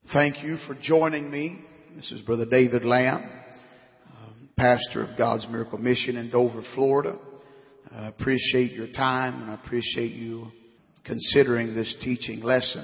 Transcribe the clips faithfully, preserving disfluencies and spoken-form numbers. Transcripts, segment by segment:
Thank you for joining me. This is Brother David Lamb, um, pastor of God's Miracle Mission in Dover, Florida. I appreciate your time and I appreciate you considering this teaching lesson.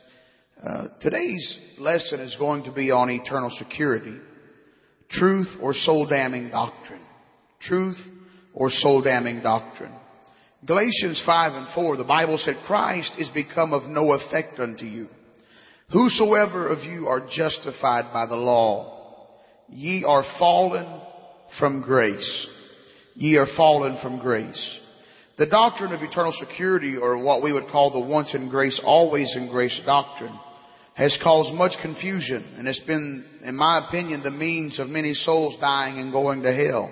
Uh, today's lesson is going to be on eternal security, truth or soul-damning doctrine. Truth or soul-damning doctrine. Galatians five and four, the Bible said, Christ is become of no effect unto you. Whosoever of you are justified by the law, ye are fallen from grace. Ye are fallen from grace. The doctrine of eternal security, or what we would call the once in grace, always in grace doctrine, has caused much confusion. And it's been, in my opinion, the means of many souls dying and going to hell.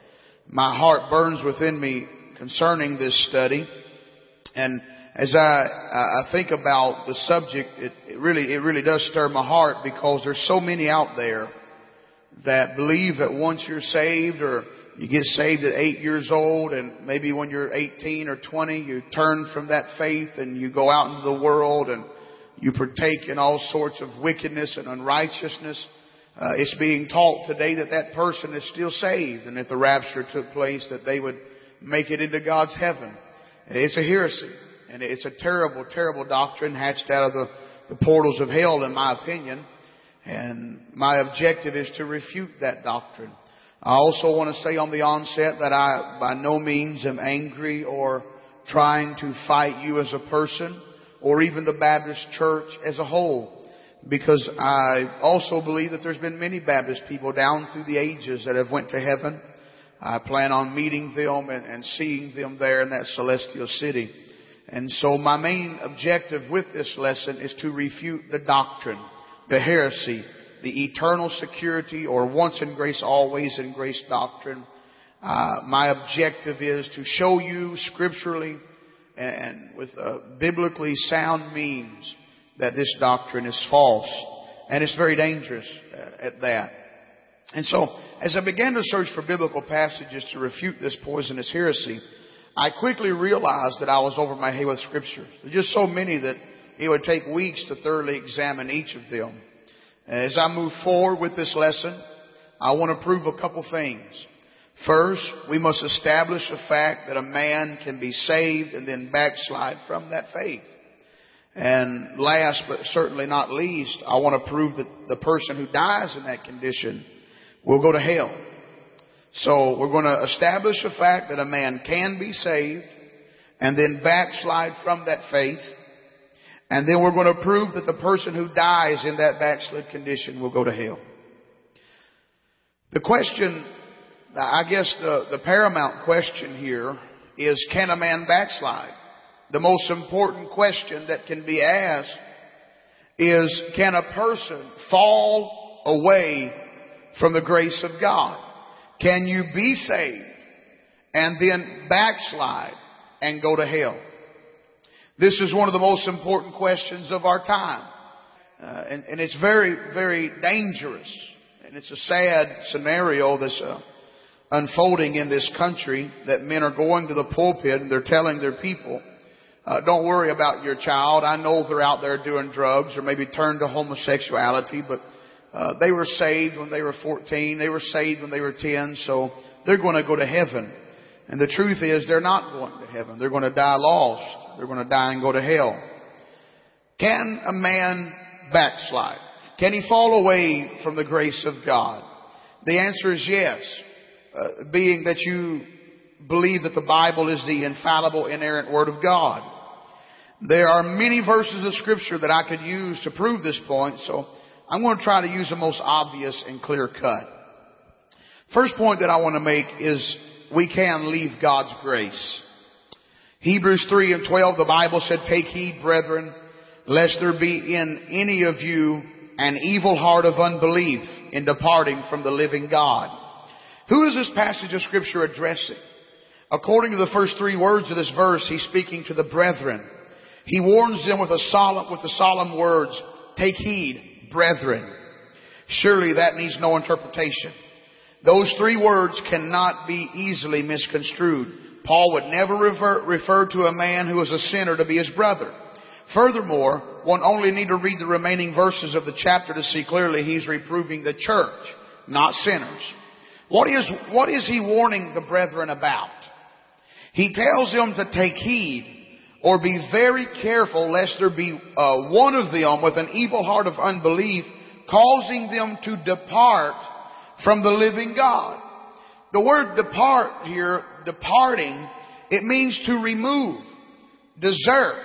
My heart burns within me concerning this study. And as I, I think about the subject, it, it really, it really does stir my heart, because there's so many out there that believe that once you're saved, or you get saved at eight years old, and maybe when you're eighteen or twenty, you turn from that faith and you go out into the world and you partake in all sorts of wickedness and unrighteousness. Uh, it's being taught today that that person is still saved, and if the rapture took place, that they would make it into God's heaven. And it's a heresy. And it's a terrible, terrible doctrine hatched out of the, the portals of hell, in my opinion. And my objective is to refute that doctrine. I also want to say on the onset that I by no means am angry or trying to fight you as a person, or even the Baptist church as a whole. Because I also believe that there's been many Baptist people down through the ages that have went to heaven. I plan on meeting them and, and seeing them there in that celestial city. And so my main objective with this lesson is to refute the doctrine, the heresy, the eternal security or once in grace, always in grace doctrine. Uh, my objective is to show you scripturally and with uh, biblically sound means that this doctrine is false. And it's very dangerous at that. And so as I began to search for biblical passages to refute this poisonous heresy, I quickly realized that I was over my head with scriptures. There's just so many that it would take weeks to thoroughly examine each of them. As I move forward with this lesson, I want to prove a couple things. First, we must establish the fact that a man can be saved and then backslide from that faith. And last but certainly not least, I want to prove that the person who dies in that condition will go to hell. So we're going to establish the fact that a man can be saved and then backslide from that faith. And then we're going to prove that the person who dies in that backslid condition will go to hell. The question, I guess the, the paramount question here is, can a man backslide? The most important question that can be asked is, can a person fall away from the grace of God? Can you be saved and then backslide and go to hell? This is one of the most important questions of our time. Uh, and, and it's very, very dangerous. And it's a sad scenario that's uh, unfolding in this country, that men are going to the pulpit and they're telling their people, uh, don't worry about your child. I know they're out there doing drugs or maybe turned to homosexuality, but Uh, they were saved when they were fourteen. They were saved when they were ten. So they're going to go to heaven. And the truth is, they're not going to heaven. They're going to die lost. They're going to die and go to hell. Can a man backslide? Can he fall away from the grace of God? The answer is yes. Uh, being that you believe that the Bible is the infallible, inerrant Word of God. There are many verses of Scripture that I could use to prove this point. So I'm going to try to use the most obvious and clear cut. First point that I want to make is we can leave God's grace. Hebrews three and twelve, the Bible said, take heed, brethren, lest there be in any of you an evil heart of unbelief in departing from the living God. Who is this passage of Scripture addressing? According to the first three words of this verse, he's speaking to the brethren. He warns them with a solemn, with the solemn words, take heed, brethren. Surely that needs no interpretation. Those three words cannot be easily misconstrued. Paul would never refer, refer to a man who is a sinner to be his brother. Furthermore, one only need to read the remaining verses of the chapter to see clearly he's reproving the church, not sinners. What is, what is he warning the brethren about? He tells them to take heed or be very careful lest there be uh, one of them with an evil heart of unbelief, causing them to depart from the living God. The word depart here, departing, it means to remove, desert,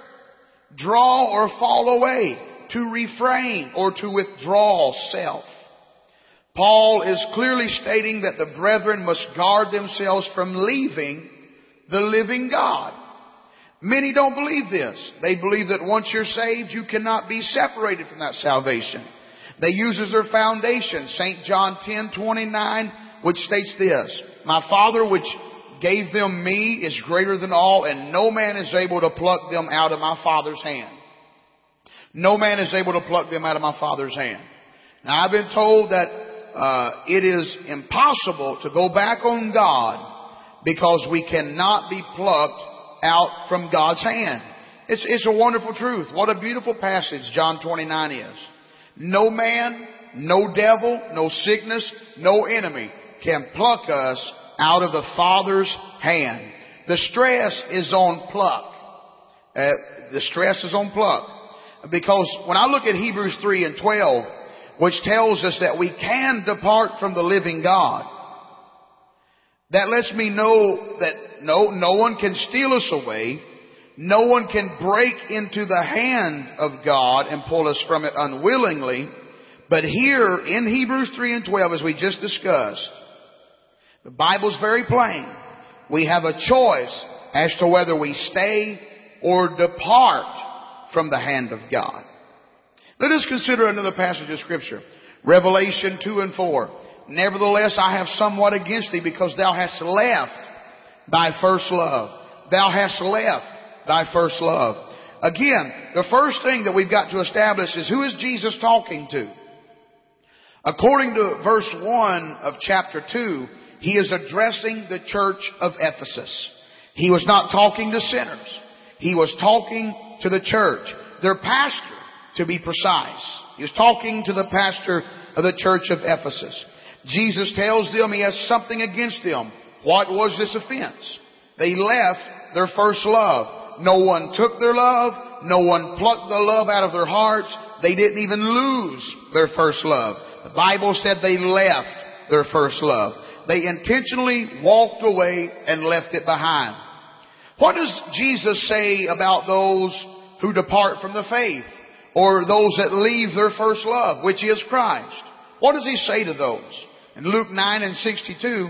draw or fall away, to refrain or to withdraw self. Paul is clearly stating that the brethren must guard themselves from leaving the living God. Many don't believe this. They believe that once you're saved, you cannot be separated from that salvation. They use as their foundation Saint John ten twenty-nine, which states this: My Father which gave them me is greater than all, and no man is able to pluck them out of my Father's hand. No man is able to pluck them out of my Father's hand. Now I've been told that uh, it is impossible to go back on God because we cannot be plucked out from God's hand. It's, it's a wonderful truth. What a beautiful passage John twenty-nine is. No man, no devil, no sickness, no enemy can pluck us out of the Father's hand. The stress is on pluck. Uh, the stress is on pluck. Because when I look at Hebrews three and twelve, which tells us that we can depart from the living God, that lets me know that no, no one can steal us away. No one can break into the hand of God and pull us from it unwillingly. But here in Hebrews three and twelve, as we just discussed, the Bible's very plain. We have a choice as to whether we stay or depart from the hand of God. Let us consider another passage of Scripture. Revelation two and four. Nevertheless, I have somewhat against thee, because thou hast left thy first love. Thou hast left thy first love. Again, the first thing that we've got to establish is, who is Jesus talking to? According to verse one of chapter two, he is addressing the church of Ephesus. He was not talking to sinners. He was talking to the church. Their pastor, to be precise. He was talking to the pastor of the church of Ephesus. Jesus tells them he has something against them. What was this offense? They left their first love. No one took their love. No one plucked the love out of their hearts. They didn't even lose their first love. The Bible said they left their first love. They intentionally walked away and left it behind. What does Jesus say about those who depart from the faith, or those that leave their first love, which is Christ? What does he say to those? In Luke nine and sixty-two,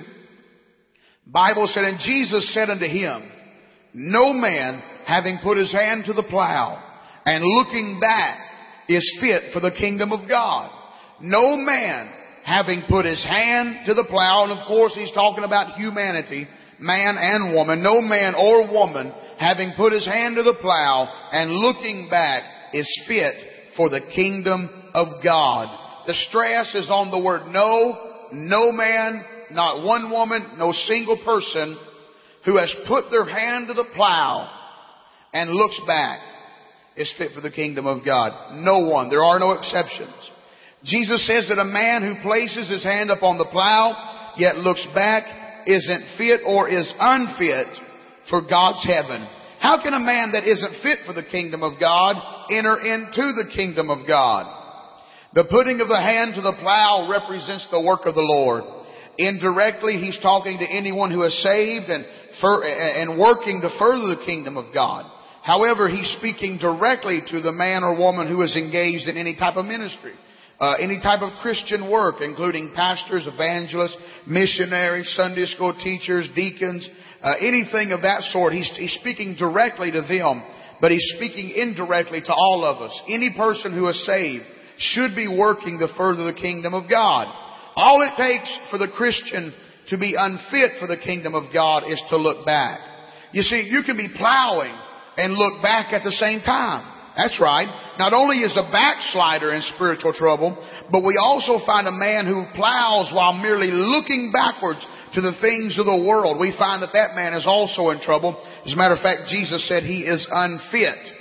the Bible said, And Jesus said unto him, No man, having put his hand to the plow and looking back, is fit for the kingdom of God. No man, having put his hand to the plow, and of course he's talking about humanity, man and woman. No man or woman, having put his hand to the plow and looking back, is fit for the kingdom of God. The stress is on the word no. No man, not one woman, no single person who has put their hand to the plow and looks back is fit for the kingdom of God. No one. There are no exceptions. Jesus says that a man who places his hand upon the plow yet looks back isn't fit or is unfit for God's heaven. How can a man that isn't fit for the kingdom of God enter into the kingdom of God? The putting of the hand to the plow represents the work of the Lord. Indirectly, he's talking to anyone who is saved and, for, and working to further the kingdom of God. However, he's speaking directly to the man or woman who is engaged in any type of ministry. Uh, any type of Christian work, including pastors, evangelists, missionaries, Sunday school teachers, deacons, uh, anything of that sort. He's, he's speaking directly to them, but he's speaking indirectly to all of us. Any person who is saved should be working to further the kingdom of God. All it takes for the Christian to be unfit for the kingdom of God is to look back. You see, you can be plowing and look back at the same time. That's right. Not only is the backslider in spiritual trouble, but we also find a man who plows while merely looking backwards to the things of the world. We find that that man is also in trouble. As a matter of fact, Jesus said he is unfit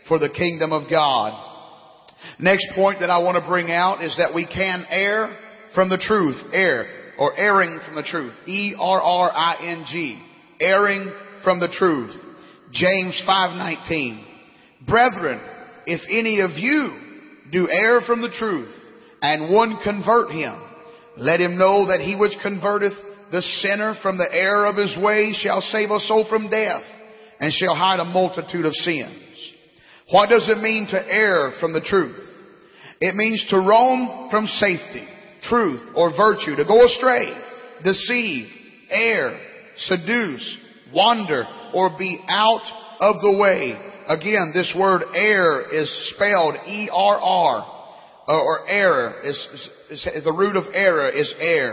for the kingdom of God. Next point that I want to bring out is that we can err from the truth. Err, or erring from the truth. E R R I N G. Erring from the truth. James five nineteen. Brethren, if any of you do err from the truth, and one convert him, let him know that he which converteth the sinner from the error of his way shall save a soul from death, and shall hide a multitude of sins. What does it mean to err from the truth? It means to roam from safety, truth, or virtue, to go astray, deceive, err, seduce, wander, or be out of the way. Again, this word err is spelled E R R, or error, is, is, is the root of error is err.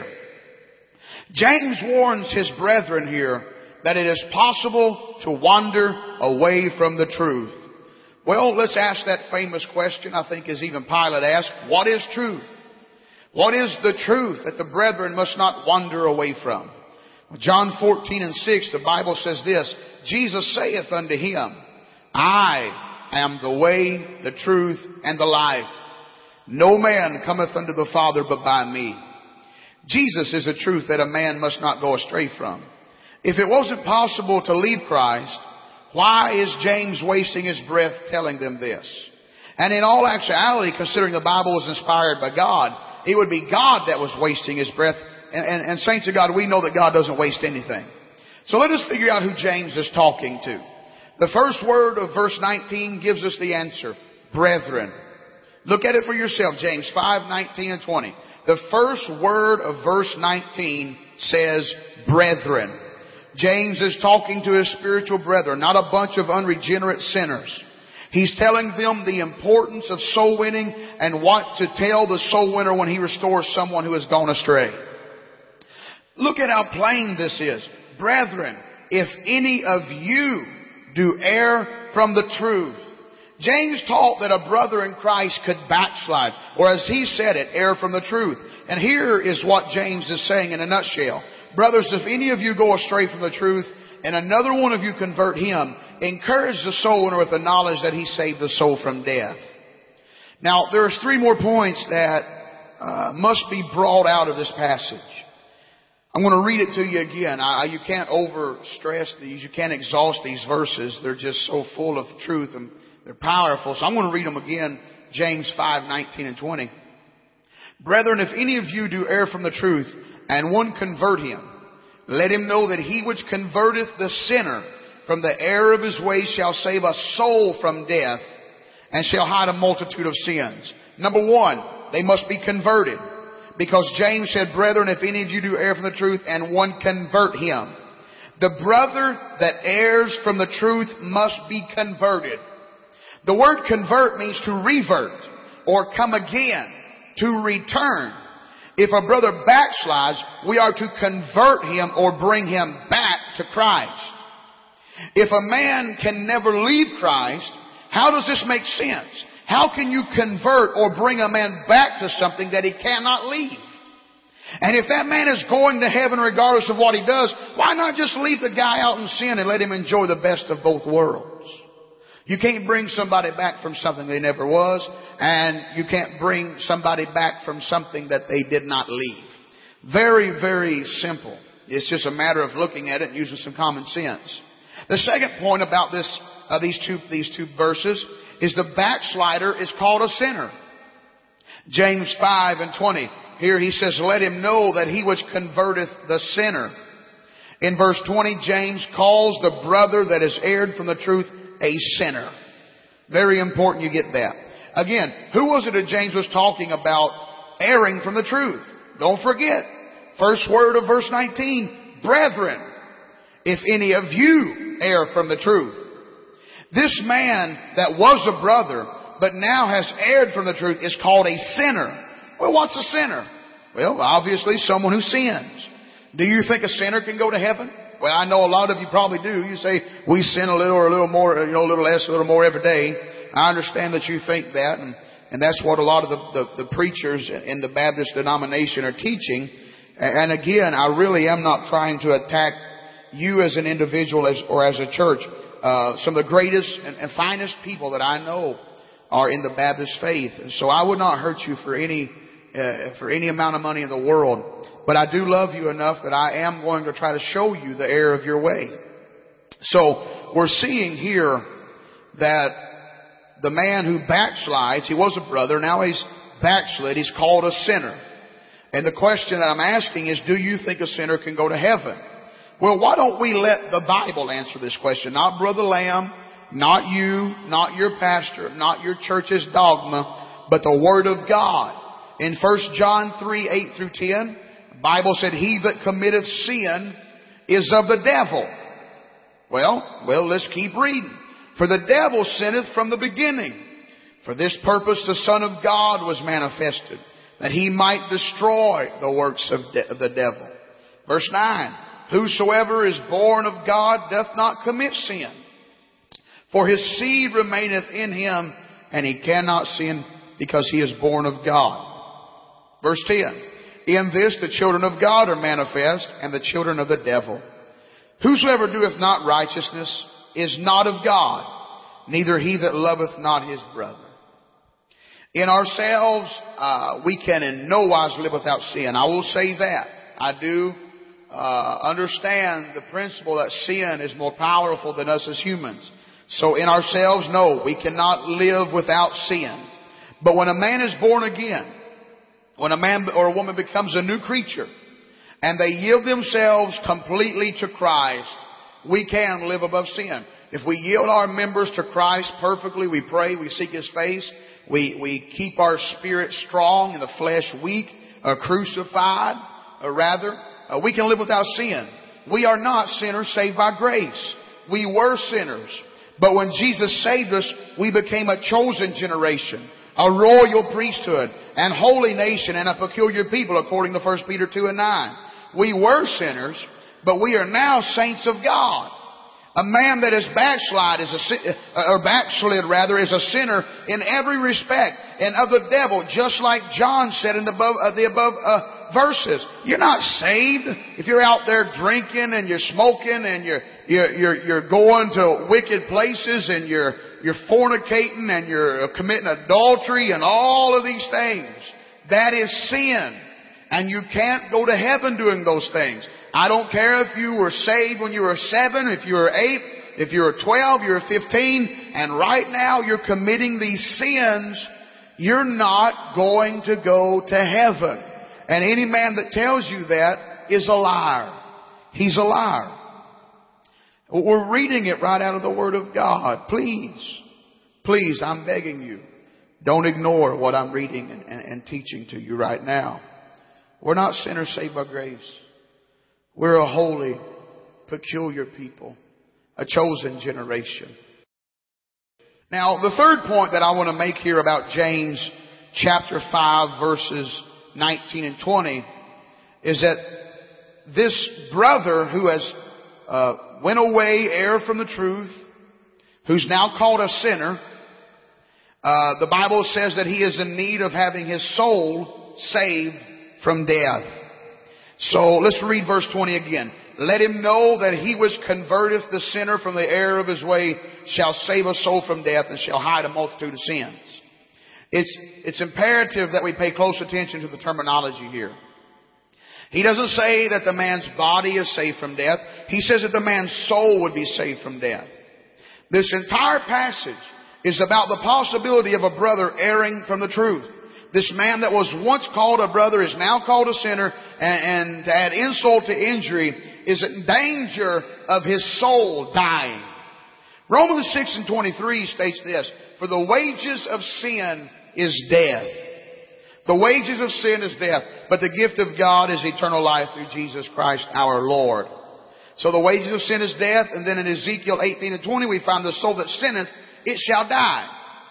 James warns his brethren here that it is possible to wander away from the truth. Well, let's ask that famous question, I think as even Pilate asked, what is truth? What is the truth that the brethren must not wander away from? John fourteen and six, the Bible says this, Jesus saith unto him, I am the way, the truth, and the life. No man cometh unto the Father but by me. Jesus is a truth that a man must not go astray from. If it wasn't possible to leave Christ, why is James wasting his breath telling them this? And in all actuality, considering the Bible was inspired by God, it would be God that was wasting his breath. And, and, and saints of God, we know that God doesn't waste anything. So let us figure out who James is talking to. The first word of verse nineteen gives us the answer. Brethren. Look at it for yourself. James five, nineteen and twenty. The first word of verse nineteen says brethren. James is talking to his spiritual brethren, not a bunch of unregenerate sinners. He's telling them the importance of soul winning and what to tell the soul winner when he restores someone who has gone astray. Look at how plain this is. Brethren, if any of you do err from the truth. James taught that a brother in Christ could backslide, or as he said it, err from the truth. And here is what James is saying in a nutshell. Brothers, if any of you go astray from the truth, and another one of you convert him, encourage the soul winner with the knowledge that he saved the soul from death. Now, there's three more points that uh, must be brought out of this passage. I'm going to read it to you again. I, you can't overstress these. You can't exhaust these verses. They're just so full of truth and they're powerful. So I'm going to read them again. James five, nineteen and twenty. Brethren, if any of you do err from the truth, and one convert him, let him know that he which converteth the sinner from the error of his way shall save a soul from death, and shall hide a multitude of sins. Number one, they must be converted. Because James said, brethren, if any of you do err from the truth, and one convert him. The brother that errs from the truth must be converted. The word convert means to revert, or come again, to return. If a brother backslides, we are to convert him or bring him back to Christ. If a man can never leave Christ, how does this make sense? How can you convert or bring a man back to something that he cannot leave? And if that man is going to heaven regardless of what he does, why not just leave the guy out in sin and let him enjoy the best of both worlds? You can't bring somebody back from something they never was, and you can't bring somebody back from something that they did not leave. Very, very simple. It's just a matter of looking at it and using some common sense. The second point about this, uh, these two, these two verses is the backslider is called a sinner. James five and twenty. Here he says, let him know that he which converteth the sinner. In verse twenty, James calls the brother that has erred from the truth a sinner. Very important you get that. Again, who was it that James was talking about erring from the truth? Don't forget. First word of verse nineteen, brethren, if any of you err from the truth. This man that was a brother, but now has erred from the truth, is called a sinner. Well, what's a sinner? Well, obviously someone who sins. Do you think a sinner can go to heaven? Well, I know a lot of you probably do. You say, we sin a little or a little more, you know, a little less, a little more every day. I understand that you think that, and, and that's what a lot of the, the, the preachers in the Baptist denomination are teaching. And again, I really am not trying to attack you as an individual as, or as a church. uh, some of the greatest and, and finest people that I know are in the Baptist faith. And so I would not hurt you for any, uh, for any amount of money in the world. But I do love you enough that I am going to try to show you the error of your way. So we're seeing here that the man who backslides, he was a brother, now he's backslid, he's called a sinner. And the question that I'm asking is, do you think a sinner can go to heaven? Well, why don't we let the Bible answer this question? Not Brother Lamb, not you, not your pastor, not your church's dogma, but the Word of God. In First John three, eight through ten, the Bible said, he that committeth sin is of the devil. Well, well, let's keep reading. For the devil sinneth from the beginning. For this purpose the Son of God was manifested, that he might destroy the works of, de- of the devil. Verse nine, whosoever is born of God doth not commit sin, for his seed remaineth in him, and he cannot sin because he is born of God. Verse ten, in this the children of God are manifest, and the children of the devil. Whosoever doeth not righteousness is not of God, neither he that loveth not his brother. In ourselves, uh, we can in no wise live without sin. I will say that. I do uh, understand the principle that sin is more powerful than us as humans. So in ourselves, no, we cannot live without sin. But when a man is born again, when a man or a woman becomes a new creature, and they yield themselves completely to Christ, we can live above sin. If we yield our members to Christ perfectly, we pray, we seek His face, we, we keep our spirit strong and the flesh weak, or crucified, or rather, uh, we can live without sin. We are not sinners saved by grace. We were sinners. But when Jesus saved us, we became a chosen generation, a royal priesthood, and holy nation, and a peculiar people, according to First Peter two and nine. We were sinners, but we are now saints of God. A man that is backslide is a, or backslid rather, is a sinner in every respect, and of the devil, just like John said in the above, uh, the above uh, verses. You're not saved if you're out there drinking and you're smoking and you're you're you're, you're going to wicked places and you're you're fornicating and you're committing adultery and all of these things. That is sin. And you can't go to heaven doing those things. I don't care if you were saved when you were seven, if you were eight, if you were twelve, you were fifteen, and right now you're committing these sins, you're not going to go to heaven. And any man that tells you that is a liar. He's a liar. We're reading it right out of the Word of God. Please, please, I'm begging you, don't ignore what I'm reading and, and, and teaching to you right now. We're not sinners saved by grace. We're a holy, peculiar people, a chosen generation. Now, the third point that I want to make here about James chapter five, verses nineteen and twenty, is that this brother who has uh, went away, erred from the truth, who's now called a sinner, uh, the Bible says that he is in need of having his soul saved from death. So let's read verse twenty again. Let him know that he which converteth the sinner from the error of his way shall save a soul from death and shall hide a multitude of sins. It's, it's imperative that we pay close attention to the terminology here. He doesn't say that the man's body is saved from death. He says that the man's soul would be saved from death. This entire passage is about the possibility of a brother erring from the truth. This man that was once called a brother is now called a sinner, and, and to add insult to injury, is in danger of his soul dying. Romans six and twenty-three states this, for the wages of sin is death. The wages of sin is death, but the gift of God is eternal life through Jesus Christ our Lord. So the wages of sin is death, and then in Ezekiel eighteen and twenty we find the soul that sinneth, it shall die.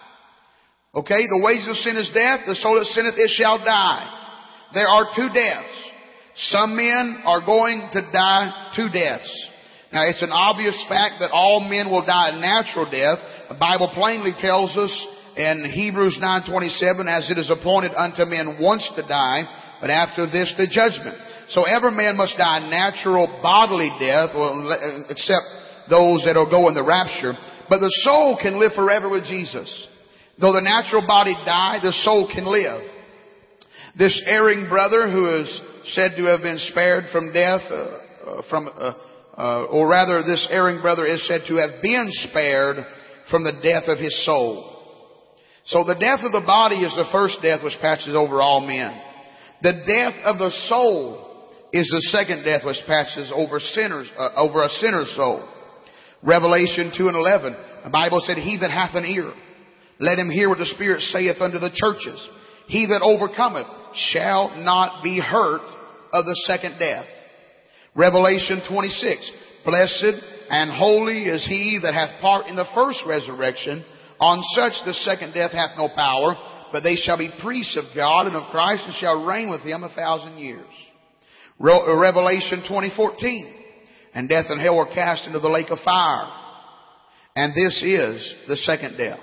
Okay, the wages of sin is death. The soul that sinneth, it shall die. There are two deaths. Some men are going to die two deaths. Now, it's an obvious fact that all men will die a natural death. The Bible plainly tells us in Hebrews nine twenty-seven, as it is appointed unto men once to die, but after this the judgment. So every man must die a natural bodily death, except those that will go in the rapture. But the soul can live forever with Jesus. Though the natural body die, the soul can live. This erring brother who is said to have been spared from death, uh, uh, from, uh, uh, or rather this erring brother is said to have been spared from the death of his soul. So the death of the body is the first death which passes over all men. The death of the soul is the second death which passes over sinners, uh, over a sinner's soul. Revelation two and eleven, the Bible said, "He that hath an ear, let him hear what the Spirit saith unto the churches. He that overcometh shall not be hurt of the second death." Revelation twenty-six, "Blessed and holy is he that hath part in the first resurrection. On such the second death hath no power, but they shall be priests of God and of Christ, and shall reign with him a thousand years." Revelation twenty fourteen, "And death and hell were cast into the lake of fire." And this is the second death.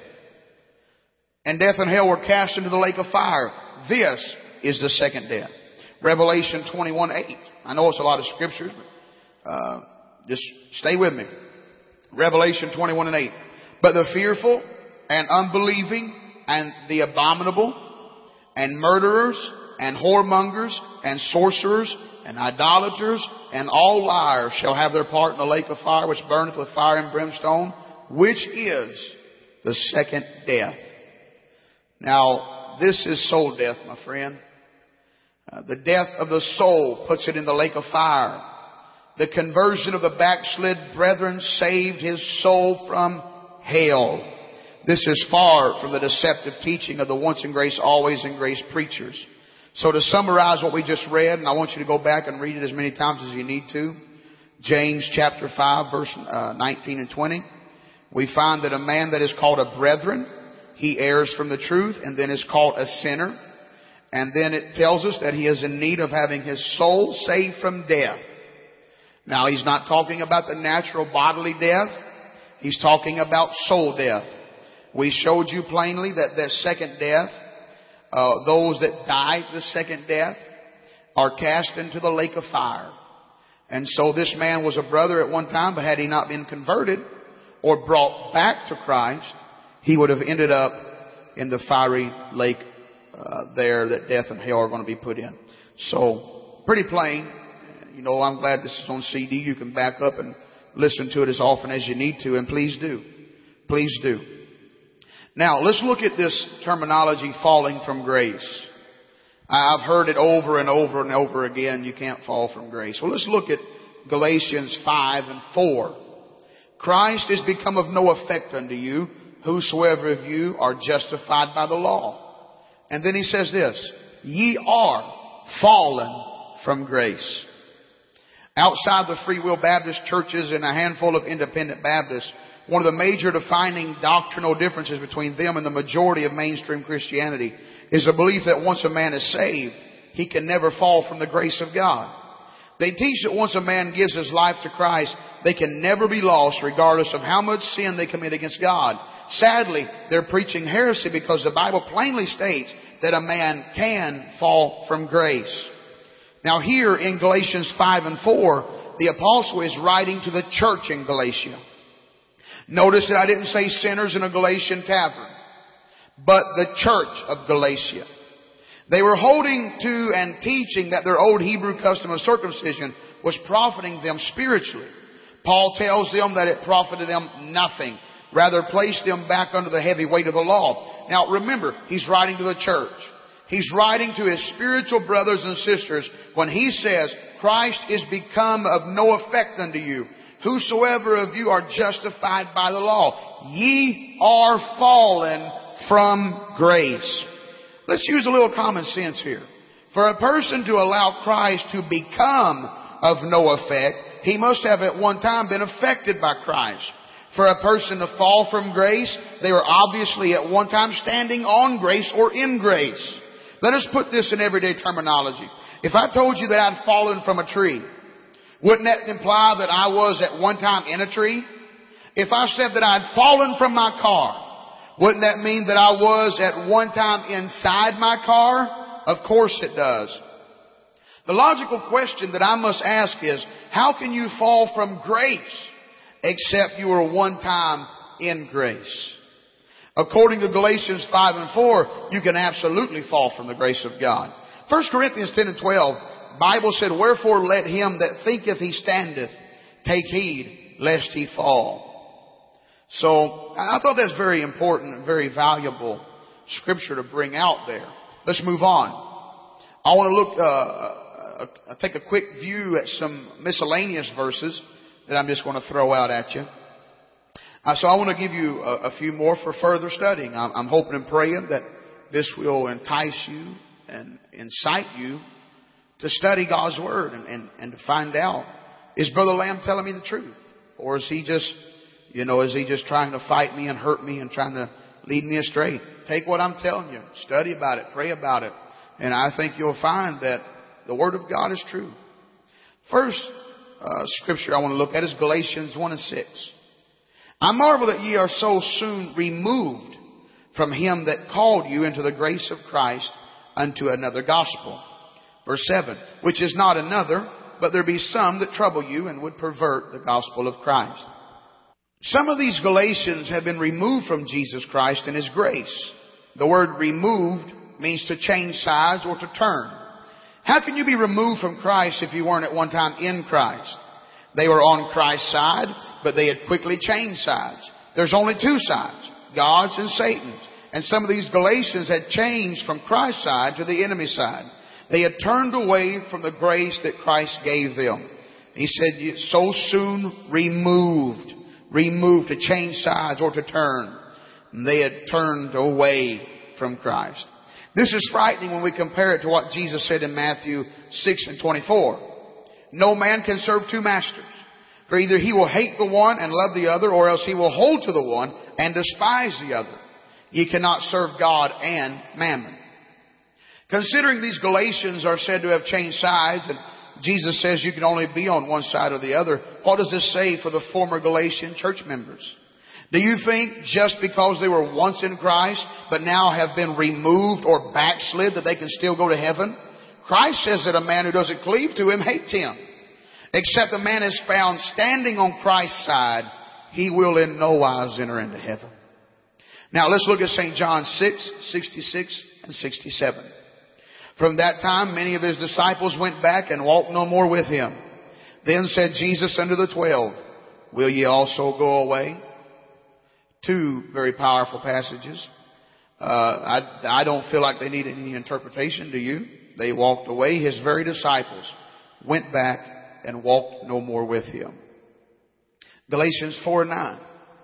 And death and hell were cast into the lake of fire. This is the second death. Revelation twenty-one eight. I know it's a lot of scriptures, but uh, just stay with me. Revelation twenty-one and eight. "But the fearful and unbelieving and the abominable and murderers and whoremongers and sorcerers and idolaters and all liars shall have their part in the lake of fire which burneth with fire and brimstone, which is the second death." Now, this is soul death, my friend. Uh, the death of the soul puts it in the lake of fire. The conversion of the backslid brethren saved his soul from hell. This is far from the deceptive teaching of the once in grace, always in grace preachers. So to summarize what we just read, and I want you to go back and read it as many times as you need to. James chapter five, verse uh, nineteen and twenty. We find that a man that is called a brethren, he errs from the truth and then is called a sinner. And then it tells us that he is in need of having his soul saved from death. Now, he's not talking about the natural bodily death. He's talking about soul death. We showed you plainly that the second death, uh, those that die the second death, are cast into the lake of fire. And so this man was a brother at one time, but had he not been converted or brought back to Christ, he would have ended up in the fiery lake uh, there that death and hell are going to be put in. So, pretty plain. You know, I'm glad this is on C D. You can back up and listen to it as often as you need to, and please do. Please do. Now, let's look at this terminology, falling from grace. I've heard it over and over and over again, you can't fall from grace. Well, let's look at Galatians five and four. "Christ is become of no effect unto you, whosoever of you are justified by the law." And then he says this, "Ye are fallen from grace." Outside the Free Will Baptist churches and a handful of independent Baptists, one of the major defining doctrinal differences between them and the majority of mainstream Christianity is the belief that once a man is saved, he can never fall from the grace of God. They teach that once a man gives his life to Christ, they can never be lost regardless of how much sin they commit against God. Sadly, they're preaching heresy because the Bible plainly states that a man can fall from grace. Now here in Galatians five and four, the apostle is writing to the church in Galatia. Notice that I didn't say sinners in a Galatian tavern, but the church of Galatia. They were holding to and teaching that their old Hebrew custom of circumcision was profiting them spiritually. Paul tells them that it profited them nothing. Rather, placed them back under the heavy weight of the law. Now remember, he's writing to the church. He's writing to his spiritual brothers and sisters when he says, "Christ is become of no effect unto you. Whosoever of you are justified by the law, ye are fallen from grace." Let's use a little common sense here. For a person to allow Christ to become of no effect, he must have at one time been affected by Christ. For a person to fall from grace, they were obviously at one time standing on grace or in grace. Let us put this in everyday terminology. If I told you that I'd fallen from a tree, wouldn't that imply that I was at one time in a tree? If I said that I'd fallen from my car, wouldn't that mean that I was at one time inside my car? Of course it does. The logical question that I must ask is, how can you fall from grace except you were one time in grace. According to Galatians five and four, you can absolutely fall from the grace of God. First Corinthians ten and twelve, Bible said, wherefore let him that thinketh he standeth take heed lest he fall. So I thought that's very important and very valuable scripture to bring out there. Let's move on. I want to look, uh, uh, take a quick view at some miscellaneous verses that I'm just going to throw out at you. Uh, so I want to give you a, a few more for further studying. I'm, I'm hoping and praying that this will entice you and incite you to study God's Word and, and, and to find out, is Brother Lamb telling me the truth? Or is he just, you know, is he just trying to fight me and hurt me and trying to lead me astray? Take what I'm telling you. Study about it. Pray about it. And I think you'll find that the Word of God is true. First uh, scripture I want to look at is Galatians one and six. I marvel that ye are so soon removed from him that called you into the grace of Christ unto another gospel. Verse seven, which is not another, but there be some that trouble you and would pervert the gospel of Christ. Some of these Galatians have been removed from Jesus Christ and His grace. The word removed means to change sides or to turn. How can you be removed from Christ if you weren't at one time in Christ? They were on Christ's side, but they had quickly changed sides. There's only two sides, God's and Satan's. And some of these Galatians had changed from Christ's side to the enemy side. They had turned away from the grace that Christ gave them. He said, so soon removed. Removed, to change sides or to turn. And they had turned away from Christ. This is frightening when we compare it to what Jesus said in Matthew six and twenty-four. No man can serve two masters. For either he will hate the one and love the other, or else he will hold to the one and despise the other. Ye cannot serve God and mammon. Considering these Galatians are said to have changed sides, and Jesus says you can only be on one side or the other, what does this say for the former Galatian church members? Do you think just because they were once in Christ, but now have been removed or backslid, that they can still go to heaven? Christ says that a man who doesn't cleave to Him hates Him. Except a man is found standing on Christ's side, he will in no wise enter into heaven. Now let's look at Saint John six, sixty-six and sixty-seven. From that time many of His disciples went back and walked no more with Him. Then said Jesus unto the twelve, will ye also go away? Two very powerful passages. Uh, I, I don't feel like they need any interpretation, do you? They walked away. His very disciples went back and walked no more with Him. Galatians four and nine.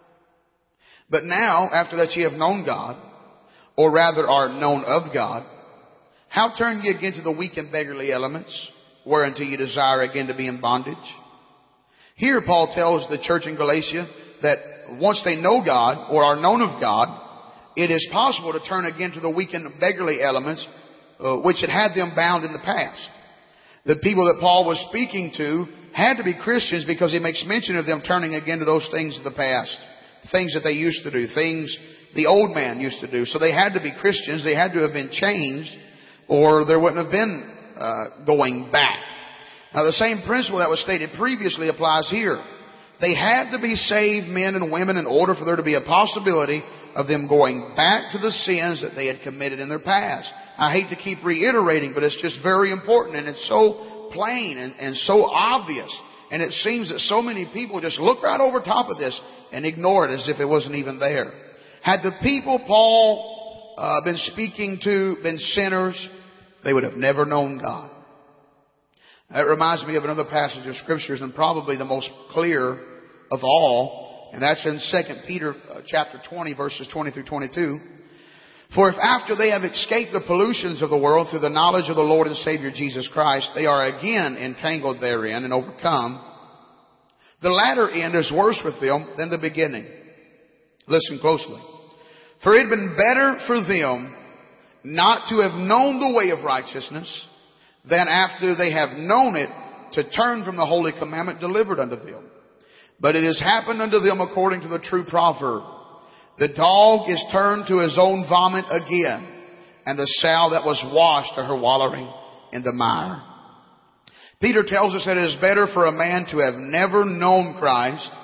But now, after that ye have known God, or rather are known of God, how turn ye again to the weak and beggarly elements, whereunto ye desire again to be in bondage? Here Paul tells the church in Galatia that once they know God, or are known of God, it is possible to turn again to the weak and beggarly elements, uh, which had had them bound in the past. The people that Paul was speaking to had to be Christians, because he makes mention of them turning again to those things of the past. Things that they used to do. Things the old man used to do. So they had to be Christians. They had to have been changed, or there wouldn't have been uh, going back. Now the same principle that was stated previously applies here. They had to be saved men and women in order for there to be a possibility of them going back to the sins that they had committed in their past. I hate to keep reiterating, but it's just very important, and it's so plain and, and so obvious. And it seems that so many people just look right over top of this and ignore it as if it wasn't even there. Had the people Paul uh, been speaking to been sinners, they would have never known God. That reminds me of another passage of Scriptures, and probably the most clear of all, and that's in Second Peter uh, chapter twenty, verses twenty through twenty-two. For if after they have escaped the pollutions of the world through the knowledge of the Lord and Savior Jesus Christ, they are again entangled therein and overcome, the latter end is worse with them than the beginning. Listen closely. For it had been better for them not to have known the way of righteousness than after they have known it to turn from the holy commandment delivered unto them. But it has happened unto them according to the true proverb. The dog is turned to his own vomit again, and the sow that was washed to her wallowing in the mire. Peter tells us that it is better for a man to have never known Christ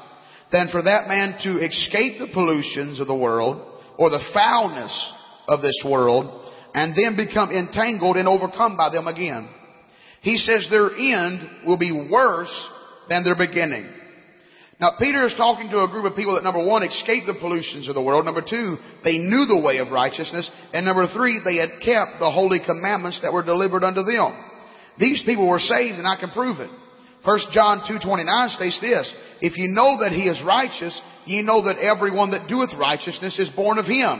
than for that man to escape the pollutions of the world or the foulness of this world and then become entangled and overcome by them again. He says their end will be worse than their beginning. Now, Peter is talking to a group of people that, number one, escaped the pollutions of the world. Number two, they knew the way of righteousness. And number three, they had kept the holy commandments that were delivered unto them. These people were saved, and I can prove it. First John two twenty-nine states this, if you know that he is righteous, ye know that everyone that doeth righteousness is born of him.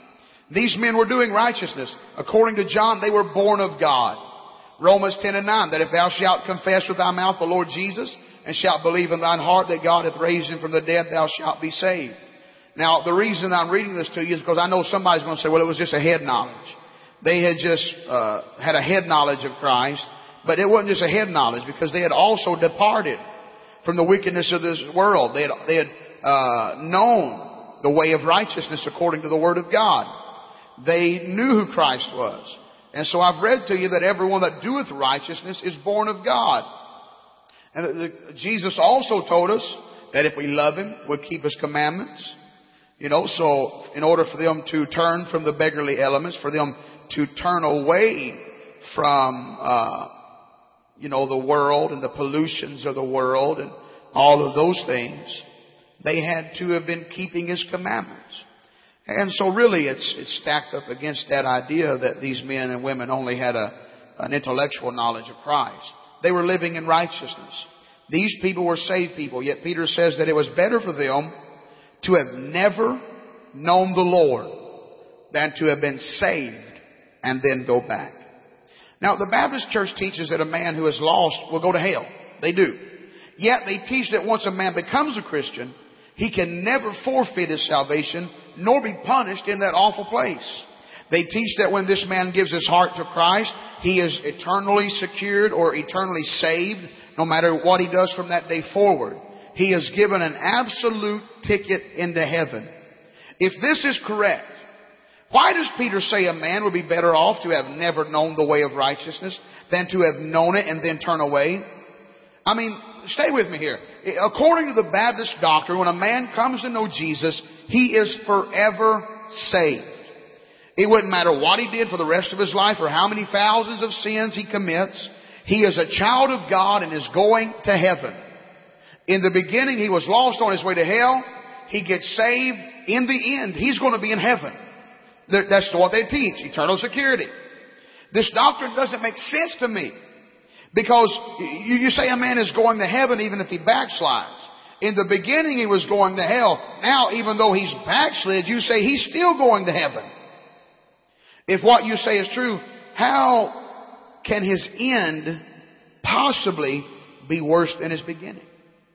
These men were doing righteousness. According to John, they were born of God. Romans ten and nine, that if thou shalt confess with thy mouth the Lord Jesus, and shalt believe in thine heart that God hath raised him from the dead, thou shalt be saved. Now, the reason I'm reading this to you is because I know somebody's going to say, well, it was just a head knowledge. They had just uh, had a head knowledge of Christ, but it wasn't just a head knowledge, because they had also departed from the wickedness of this world. They had, they had uh, known the way of righteousness according to the Word of God. They knew who Christ was. And so I've read to you that everyone that doeth righteousness is born of God. And the, Jesus also told us that if we love Him, we'll keep His commandments. You know, so in order for them to turn from the beggarly elements, for them to turn away from, uh, you know, the world and the pollutions of the world and all of those things, they had to have been keeping His commandments. And so really it's, it's stacked up against that idea that these men and women only had a, an intellectual knowledge of Christ. They were living in righteousness. These people were saved people. Yet Peter says that it was better for them to have never known the Lord than to have been saved and then go back. Now, the Baptist church teaches that a man who is lost will go to hell. They do. Yet they teach that once a man becomes a Christian, he can never forfeit his salvation nor be punished in that awful place. They teach that when this man gives his heart to Christ, he is eternally secured or eternally saved, no matter what he does from that day forward. He is given an absolute ticket into heaven. If this is correct, why does Peter say a man would be better off to have never known the way of righteousness than to have known it and then turn away? I mean, stay with me here. According to the Baptist doctrine, when a man comes to know Jesus, he is forever saved. It wouldn't matter what he did for the rest of his life or how many thousands of sins he commits. He is a child of God and is going to heaven. In the beginning, he was lost on his way to hell. He gets saved. In the end, he's going to be in heaven. That's what they teach, eternal security. This doctrine doesn't make sense to me. Because you, you say a man is going to heaven even if he backslides. In the beginning, he was going to hell. Now, even though he's backslid, you say he's still going to heaven. If what you say is true, how can his end possibly be worse than his beginning?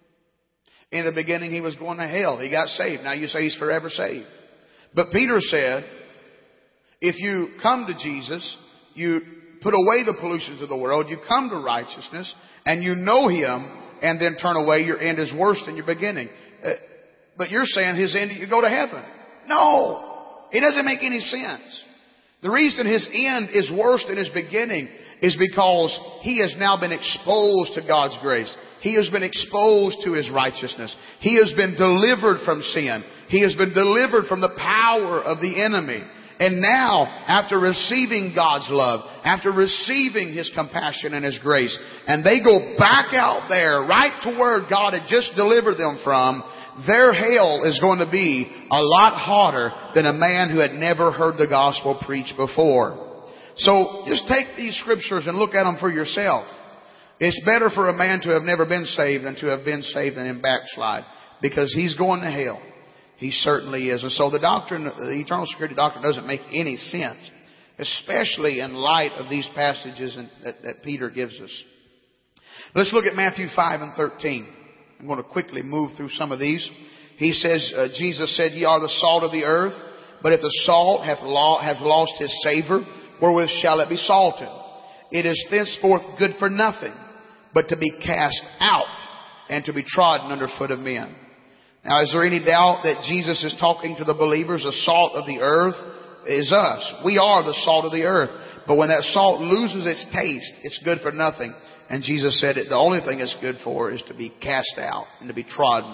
In the beginning, he was going to hell. He got saved. Now you say he's forever saved. But Peter said, if you come to Jesus, you put away the pollutions of the world, you come to righteousness, and you know Him, and then turn away, your end is worse than your beginning. Uh, but you're saying his end, you go to heaven. No! It doesn't make any sense. The reason his end is worse than his beginning is because he has now been exposed to God's grace. He has been exposed to His righteousness. He has been delivered from sin. He has been delivered from the power of the enemy. And now, after receiving God's love, after receiving His compassion and His grace, and they go back out there, right to where God had just delivered them from, their hell is going to be a lot hotter than a man who had never heard the gospel preached before. So, just take these scriptures and look at them for yourself. It's better for a man to have never been saved than to have been saved and in backslide, because he's going to hell. He certainly is. And so the doctrine, the eternal security doctrine doesn't make any sense, especially in light of these passages that, that Peter gives us. Let's look at Matthew five and thirteen. I'm going to quickly move through some of these. He says, uh, Jesus said, ye are the salt of the earth, but if the salt hath, lo- hath lost his savor, wherewith shall it be salted? It is thenceforth good for nothing, but to be cast out and to be trodden under foot of men. Now, is there any doubt that Jesus is talking to the believers? The salt of the earth is us. We are the salt of the earth. But when that salt loses its taste, it's good for nothing. And Jesus said it, the only thing it's good for is to be cast out and to be trodden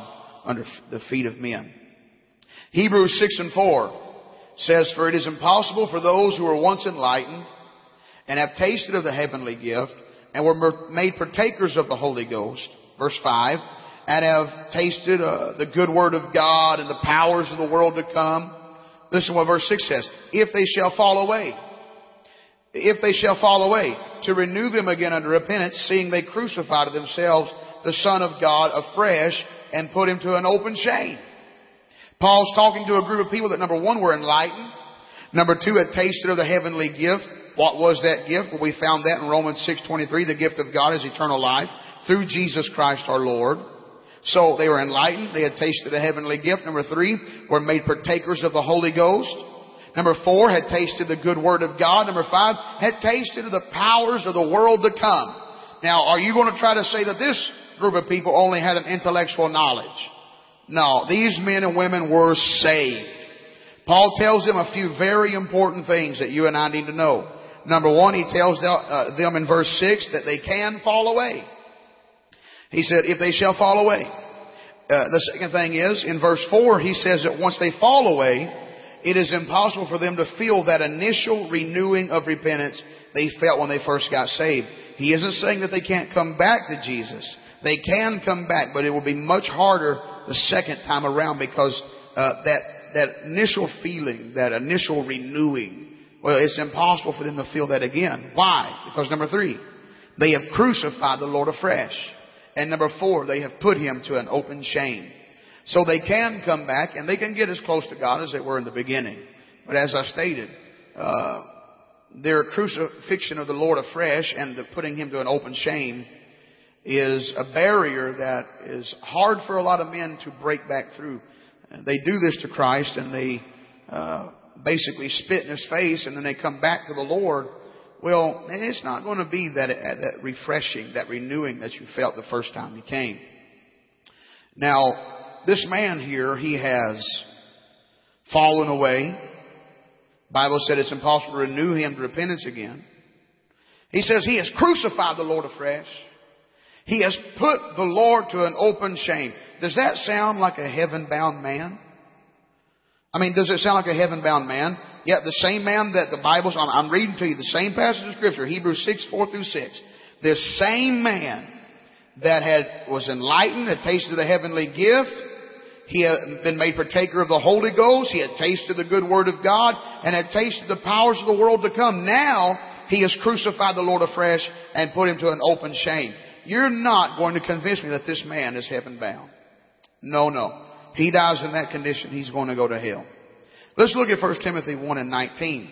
under the feet of men. Hebrews six and four says, "For it is impossible for those who were once enlightened and have tasted of the heavenly gift and were made partakers of the Holy Ghost," verse five, "and have tasted uh, the good word of God and the powers of the world to come." Listen what verse six says. "If they shall fall away, if they shall fall away, to renew them again unto repentance, seeing they crucify to themselves the Son of God afresh and put Him to an open shame." Paul's talking to a group of people that, number one, were enlightened. Number two, had tasted of the heavenly gift. What was that gift? Well, we found that in Romans six twenty-three. The gift of God is eternal life through Jesus Christ our Lord. So they were enlightened. They had tasted the heavenly gift. Number three, were made partakers of the Holy Ghost. Number four, had tasted the good word of God. Number five, had tasted of the powers of the world to come. Now, are you going to try to say that this group of people only had an intellectual knowledge? No, these men and women were saved. Paul tells them a few very important things that you and I need to know. Number one, he tells them in verse six that they can fall away. He said, if they shall fall away. Uh, the second thing is, in verse four, he says that once they fall away, it is impossible for them to feel that initial renewing of repentance they felt when they first got saved. He isn't saying that they can't come back to Jesus. They can come back, but it will be much harder the second time around because uh, that that initial feeling, that initial renewing, well, it's impossible for them to feel that again. Why? Because number three, they have crucified the Lord afresh. And number four, they have put Him to an open shame. So they can come back and they can get as close to God as they were in the beginning. But as I stated, uh, their crucifixion of the Lord afresh and the putting Him to an open shame is a barrier that is hard for a lot of men to break back through. They do this to Christ and they uh, basically spit in His face and then they come back to the Lord. Well, it's not going to be that, that refreshing, that renewing that you felt the first time you came. Now, this man here, he has fallen away. The Bible said it's impossible to renew him to repentance again. He says he has crucified the Lord afresh. He has put the Lord to an open shame. Does that sound like a heaven-bound man? I mean, does it sound like a heaven-bound man? Yet the same man that the Bible's, I'm, I'm reading to you the same passage of Scripture, Hebrews six, four through six. This same man that had was enlightened, had tasted the heavenly gift, he had been made partaker of the Holy Ghost, he had tasted the good word of God, and had tasted the powers of the world to come. Now, he has crucified the Lord afresh and put Him to an open shame. You're not going to convince me that this man is heaven-bound. No, no. He dies in that condition, he's going to go to hell. Let's look at First Timothy one and nineteen.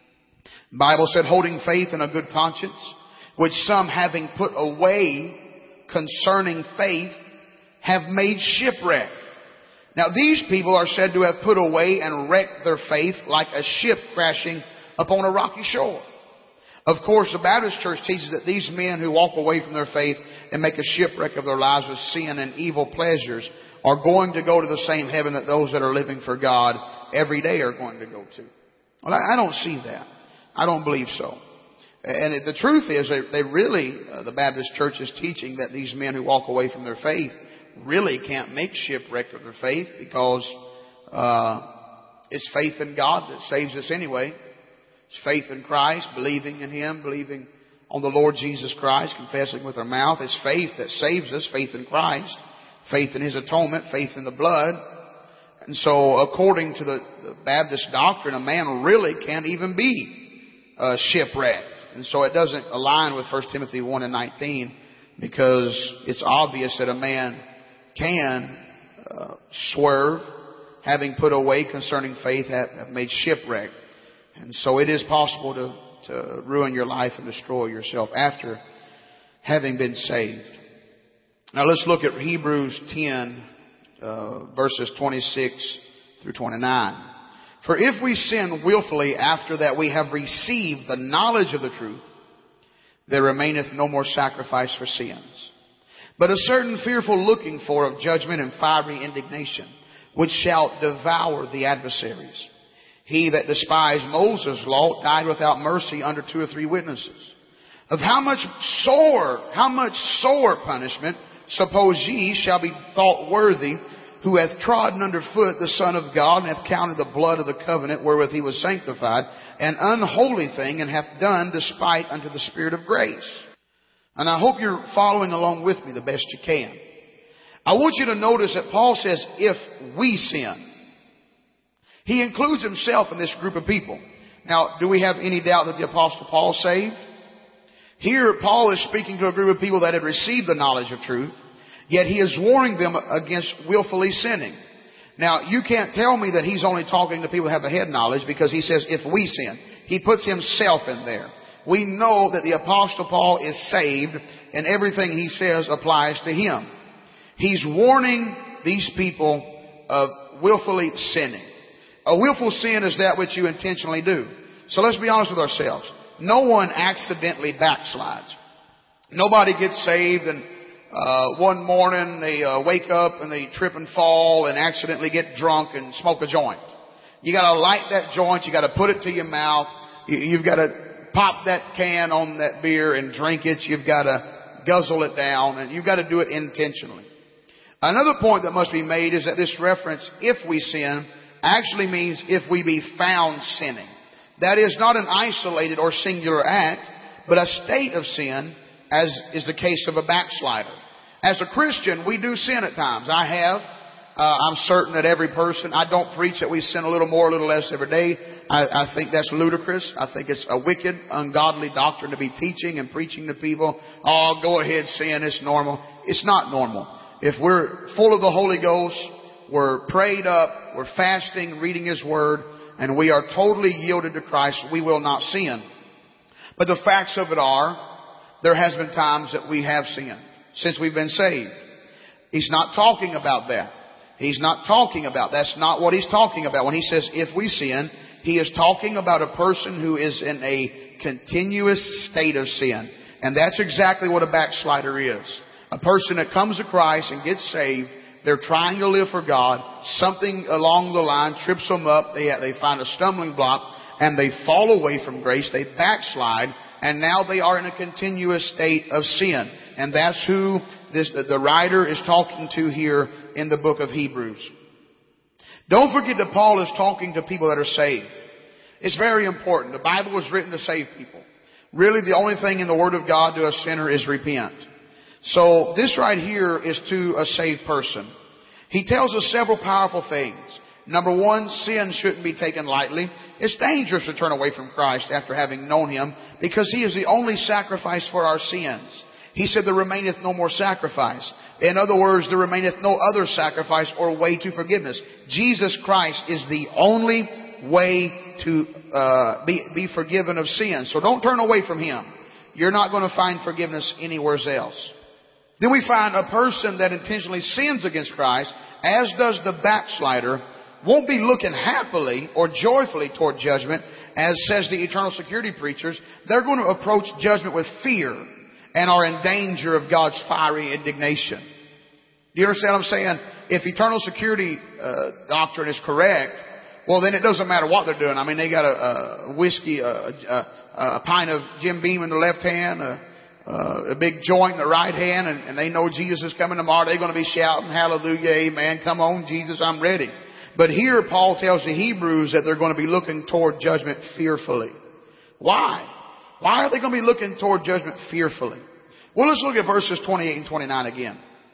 The Bible said, holding faith and a good conscience, which some having put away concerning faith have made shipwreck. Now these people are said to have put away and wrecked their faith like a ship crashing upon a rocky shore. Of course, the Baptist Church teaches that these men who walk away from their faith and make a shipwreck of their lives with sin and evil pleasures are going to go to the same heaven that those that are living for God every day are going to go to. Well, I don't see that. I don't believe so. And the truth is, they really, uh, the Baptist Church is teaching that these men who walk away from their faith really can't make shipwreck of their faith because uh, it's faith in God that saves us anyway. It's faith in Christ, believing in Him, believing on the Lord Jesus Christ, confessing with our mouth. It's faith that saves us, faith in Christ, faith in His atonement, faith in the blood. And so according to the, the Baptist doctrine, a man really can't even be uh, shipwrecked. And so it doesn't align with First Timothy one and nineteen because it's obvious that a man can uh, swerve, having put away concerning faith, have, have made shipwreck. And so it is possible to, to ruin your life and destroy yourself after having been saved. Now let's look at Hebrews ten, uh, verses twenty-six through twenty-nine. For if we sin willfully after that we have received the knowledge of the truth, there remaineth no more sacrifice for sins, but a certain fearful looking for of judgment and fiery indignation, which shall devour the adversaries. He that despised Moses' law died without mercy under two or three witnesses. Of how much sore, how much sore punishment, suppose ye, shall be thought worthy who hath trodden under foot the Son of God, and hath counted the blood of the covenant wherewith he was sanctified an unholy thing, and hath done despite unto the Spirit of grace. And I hope you're following along with me the best you can. I want you to notice that Paul says, if we sin. He includes himself in this group of people. Now, do we have any doubt that the Apostle Paul saved? Here, Paul is speaking to a group of people that had received the knowledge of truth, yet he is warning them against willfully sinning. Now, you can't tell me that he's only talking to people who have the head knowledge, because he says, if we sin. He puts himself in there. We know that the Apostle Paul is saved, and everything he says applies to him. He's warning these people of willfully sinning. A willful sin is that which you intentionally do. So let's be honest with ourselves. No one accidentally backslides. Nobody gets saved and uh, one morning they uh, wake up and they trip and fall and accidentally get drunk and smoke a joint. You got to light that joint. You got to put it to your mouth. You, you've got to pop that can on that beer and drink it. You've got to guzzle it down, and you've got to do it intentionally. Another point that must be made is that this reference, if we sin, actually means if we be found sinning. That is not an isolated or singular act, but a state of sin, as is the case of a backslider. As a Christian, we do sin at times. I have. Uh, I'm certain that every person, I don't preach that we sin a little more, a little less every day. I, I think that's ludicrous. I think it's a wicked, ungodly doctrine to be teaching and preaching to people. Oh, go ahead, sin, it's normal. It's not normal. If we're full of the Holy Ghost, we're prayed up, we're fasting, reading His Word, and we are totally yielded to Christ, we will not sin. But the facts of it are, there has been times that we have sinned since we've been saved. He's not talking about that. He's not talking about, that's not what he's talking about. When he says, if we sin, he is talking about a person who is in a continuous state of sin. And that's exactly what a backslider is. A person that comes to Christ and gets saved, they're trying to live for God. Something along the line trips them up. They, they find a stumbling block and they fall away from grace. They backslide, and now they are in a continuous state of sin. And that's who this, the writer is talking to here in the book of Hebrews. Don't forget that Paul is talking to people that are saved. It's very important. The Bible was written to save people. Really, the only thing in the Word of God to a sinner is repent. So this right here is to a saved person. He tells us several powerful things. Number one, sin shouldn't be taken lightly. It's dangerous to turn away from Christ after having known Him, because He is the only sacrifice for our sins. He said, there remaineth no more sacrifice. In other words, there remaineth no other sacrifice or way to forgiveness. Jesus Christ is the only way to uh, be, be forgiven of sin. So don't turn away from Him. You're not going to find forgiveness anywhere else. Then we find a person that intentionally sins against Christ, as does the backslider, won't be looking happily or joyfully toward judgment, as says the eternal security preachers. They're going to approach judgment with fear and are in danger of God's fiery indignation. Do you understand what I'm saying? If eternal security uh, doctrine is correct, well, then it doesn't matter what they're doing. I mean, they got a, a whiskey, a, a, a pint of Jim Beam in the left hand, a, a big joint in the right hand, and, and they know Jesus is coming tomorrow. They're going to be shouting, hallelujah, amen, come on, Jesus, I'm ready. But here Paul tells the Hebrews that they're going to be looking toward judgment fearfully. Why? Why are they going to be looking toward judgment fearfully? Well, let's look at verses twenty-eight and twenty-nine again.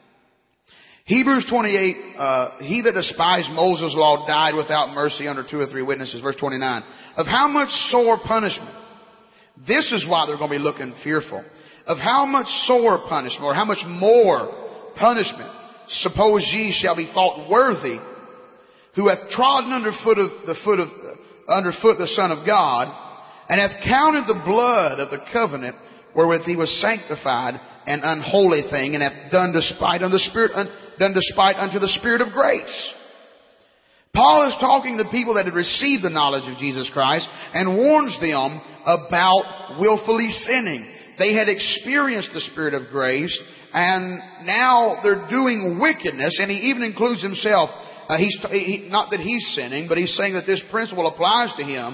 Hebrews twenty-eight, uh, he that despised Moses' law died without mercy under two or three witnesses. Verse twenty-nine. Of how much sore punishment? This is why they're going to be looking fearful. Of how much sore punishment, or how much more punishment, suppose ye shall be thought worthy, who hath trodden under foot of the foot of under foot the Son of God, and hath counted the blood of the covenant wherewith he was sanctified an unholy thing, and hath done despite unto the Spirit, done despite unto the Spirit of grace. Paul is talking to people that had received the knowledge of Jesus Christ and warns them about willfully sinning. They had experienced the Spirit of grace, and now they're doing wickedness, and he even includes himself. Uh, he's he, not that he's sinning, but he's saying that this principle applies to him.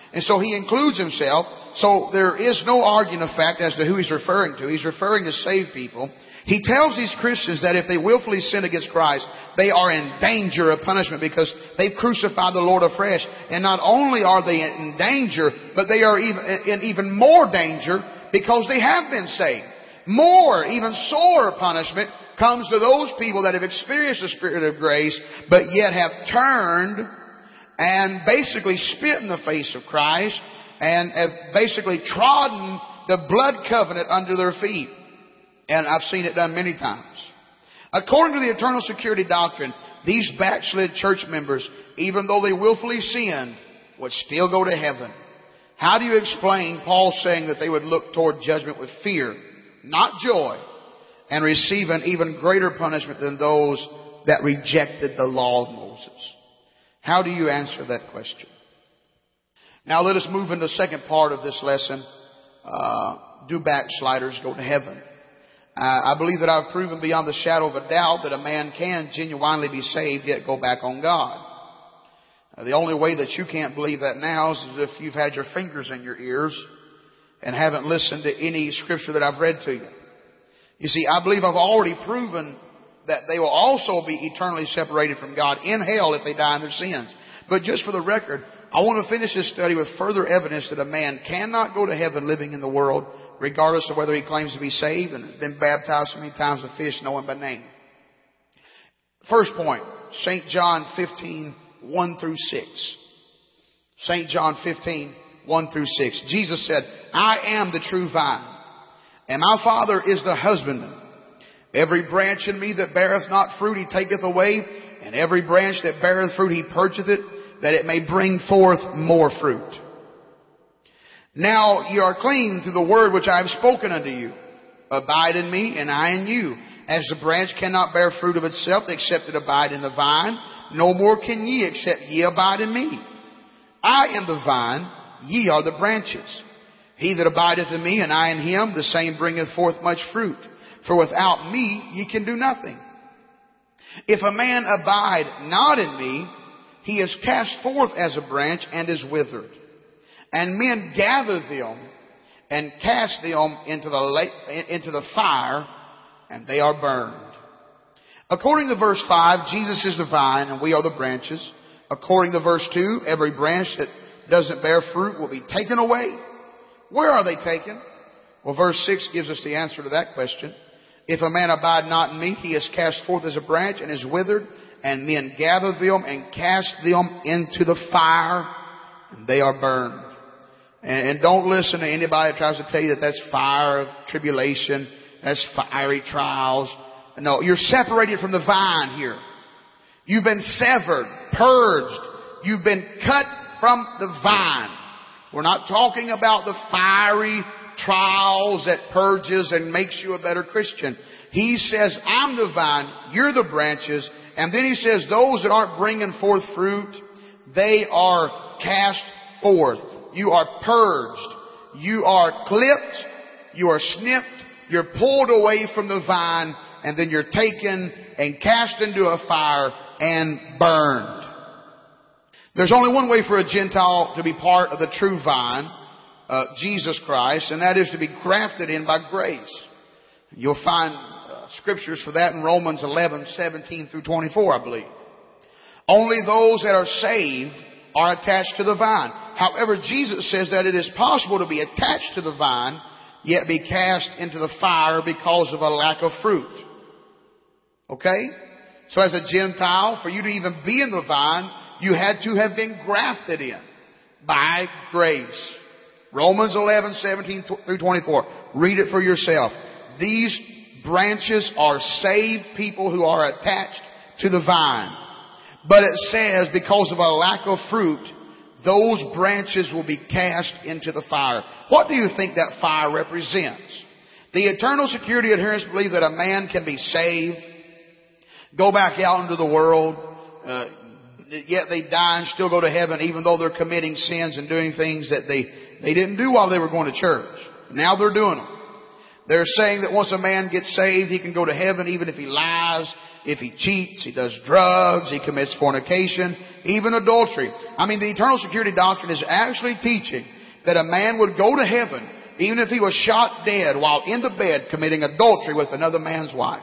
And so he includes himself. So there is no arguing of fact as to who he's referring to. He's referring to saved people. He tells these Christians that if they willfully sin against Christ, they are in danger of punishment because they've crucified the Lord afresh. And not only are they in danger, but they are even in even more danger because they have been saved. More, even sorer punishment comes to those people that have experienced the Spirit of grace, but yet have turned and basically spit in the face of Christ and have basically trodden the blood covenant under their feet. And I've seen it done many times. According to the eternal security doctrine, these backslid church members, even though they willfully sinned, would still go to heaven. How do you explain Paul saying that they would look toward judgment with fear, not joy, and receive an even greater punishment than those that rejected the law of Moses? How do you answer that question? Now let us move into the second part of this lesson. Uh, do backsliders go to heaven? Uh, I believe that I've proven beyond the shadow of a doubt that a man can genuinely be saved yet go back on God. Uh, the only way that you can't believe that now is if you've had your fingers in your ears and haven't listened to any scripture that I've read to you. You see, I believe I've already proven that they will also be eternally separated from God in hell if they die in their sins. But just for the record, I want to finish this study with further evidence that a man cannot go to heaven living in the world, regardless of whether he claims to be saved and has been baptized so many times with fish, know him by name. First point, Saint John fifteen, one through six. Saint John fifteen, one through six. Jesus said, I am the true vine, and my Father is the husbandman. Every branch in me that beareth not fruit he taketh away, and every branch that beareth fruit he purgeth it, that it may bring forth more fruit. Now ye are clean through the word which I have spoken unto you. Abide in me, and I in you. As the branch cannot bear fruit of itself, except it abide in the vine, no more can ye, except ye abide in me. I am the vine, ye are the branches. He that abideth in me, and I in him, the same bringeth forth much fruit. For without me ye can do nothing. If a man abide not in me, he is cast forth as a branch and is withered. And men gather them and cast them into the lake, into the fire, and they are burned. According to verse five, Jesus is the vine and we are the branches. According to verse two, every branch that doesn't bear fruit will be taken away. Where are they taken? Well, verse six gives us the answer to that question. If a man abide not in me, he is cast forth as a branch and is withered, and men gather them and cast them into the fire, and they are burned. And, and don't listen to anybody that tries to tell you that that's fire of tribulation, that's fiery trials. No, you're separated from the vine here. You've been severed, purged. You've been cut from the vine. We're not talking about the fiery trials that purges and makes you a better Christian. He says, I'm the vine, you're the branches. And then he says, those that aren't bringing forth fruit, they are cast forth. You are purged. You are clipped. You are snipped. You're pulled away from the vine. And then you're taken and cast into a fire and burned. There's only one way for a Gentile to be part of the true vine, uh, Jesus Christ, and that is to be grafted in by grace. You'll find uh, scriptures for that in Romans eleven, seventeen through twenty-four, I believe. Only those that are saved are attached to the vine. However, Jesus says that it is possible to be attached to the vine, yet be cast into the fire because of a lack of fruit. Okay? So as a Gentile, for you to even be in the vine, you had to have been grafted in by grace. Romans eleven, seventeen through twenty-four. Read it for yourself. These branches are saved people who are attached to the vine. But it says because of a lack of fruit, those branches will be cast into the fire. What do you think that fire represents? The eternal security adherents believe that a man can be saved, go back out into the world, uh, yet they die and still go to heaven even though they're committing sins and doing things that they, they didn't do while they were going to church. Now they're doing them. They're saying that once a man gets saved, he can go to heaven even if he lies, if he cheats, he does drugs, he commits fornication, even adultery. I mean, the eternal security doctrine is actually teaching that a man would go to heaven even if he was shot dead while in the bed committing adultery with another man's wife.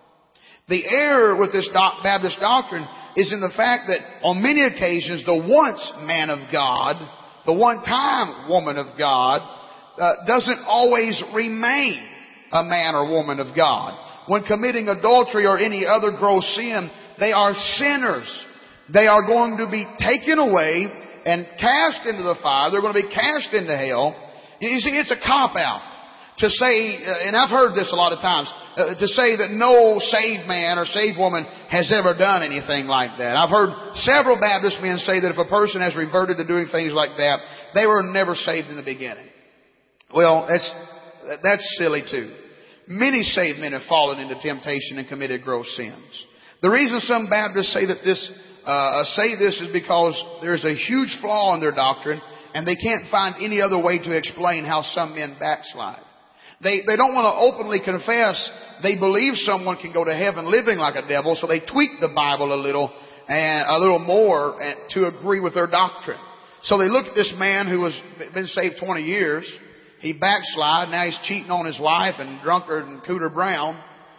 The error with this Baptist doctrine is in the fact that on many occasions the once man of God, the one time woman of God, uh, doesn't always remain a man or woman of God. When committing adultery or any other gross sin, they are sinners. They are going to be taken away and cast into the fire. They're going to be cast into hell. You see, it's a cop-out to say, uh, and I've heard this a lot of times, uh, to say that no saved man or saved woman has ever done anything like that. I've heard several Baptist men say that if a person has reverted to doing things like that, they were never saved in the beginning. Well, that's, that's silly too. Many saved men have fallen into temptation and committed gross sins. The reason some Baptists say that this, uh, say this is because there's a huge flaw in their doctrine and they can't find any other way to explain how some men backslide. They, they don't want to openly confess they believe someone can go to heaven living like a devil, so they tweak the Bible a little and a little more to agree with their doctrine. So they look at this man who has been saved twenty years. He backslid. Now he's cheating on his wife and drunkard and Cooter Brown.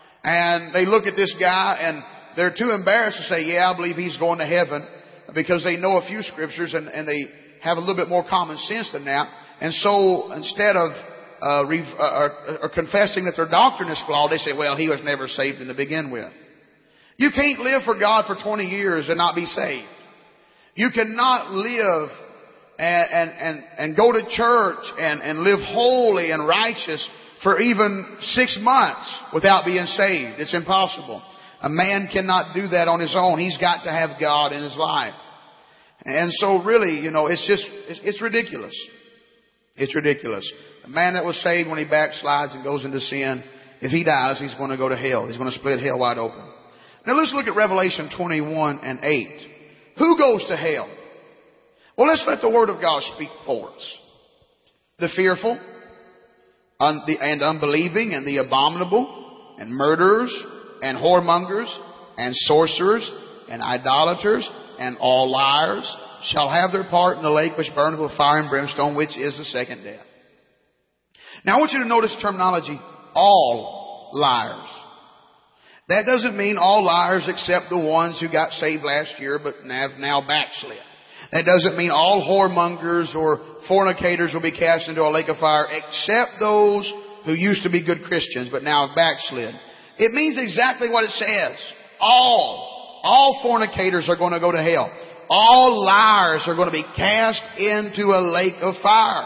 And they look at this guy and they're too embarrassed to say, yeah, I believe he's going to heaven, because they know a few scriptures and, and they have a little bit more common sense than that. And so instead of uh, re- uh, or, or confessing that their doctrine is flawed, they say, well, he was never saved to begin with. You can't live for God for twenty years and not be saved. You cannot live and, and, and, and go to church and, and live holy and righteous for even six months without being saved. It's impossible. A man cannot do that on his own. He's got to have God in his life. And so really, you know, it's just, it's, it's ridiculous. It's ridiculous. A man that was saved, when he backslides and goes into sin, if he dies, he's going to go to hell. He's going to split hell wide open. Now let's look at Revelation twenty-one and eight. Who goes to hell? Well, let's let the Word of God speak for us. The fearful un- the, and unbelieving and the abominable and murderers and whoremongers and sorcerers and idolaters and all liars shall have their part in the lake which burneth with fire and brimstone, which is the second death. Now I want you to notice the terminology, all liars. That doesn't mean all liars except the ones who got saved last year but have now backslid. That doesn't mean all whoremongers or fornicators will be cast into a lake of fire except those who used to be good Christians but now have backslid. It means exactly what it says. All. All fornicators are going to go to hell. All liars are going to be cast into a lake of fire.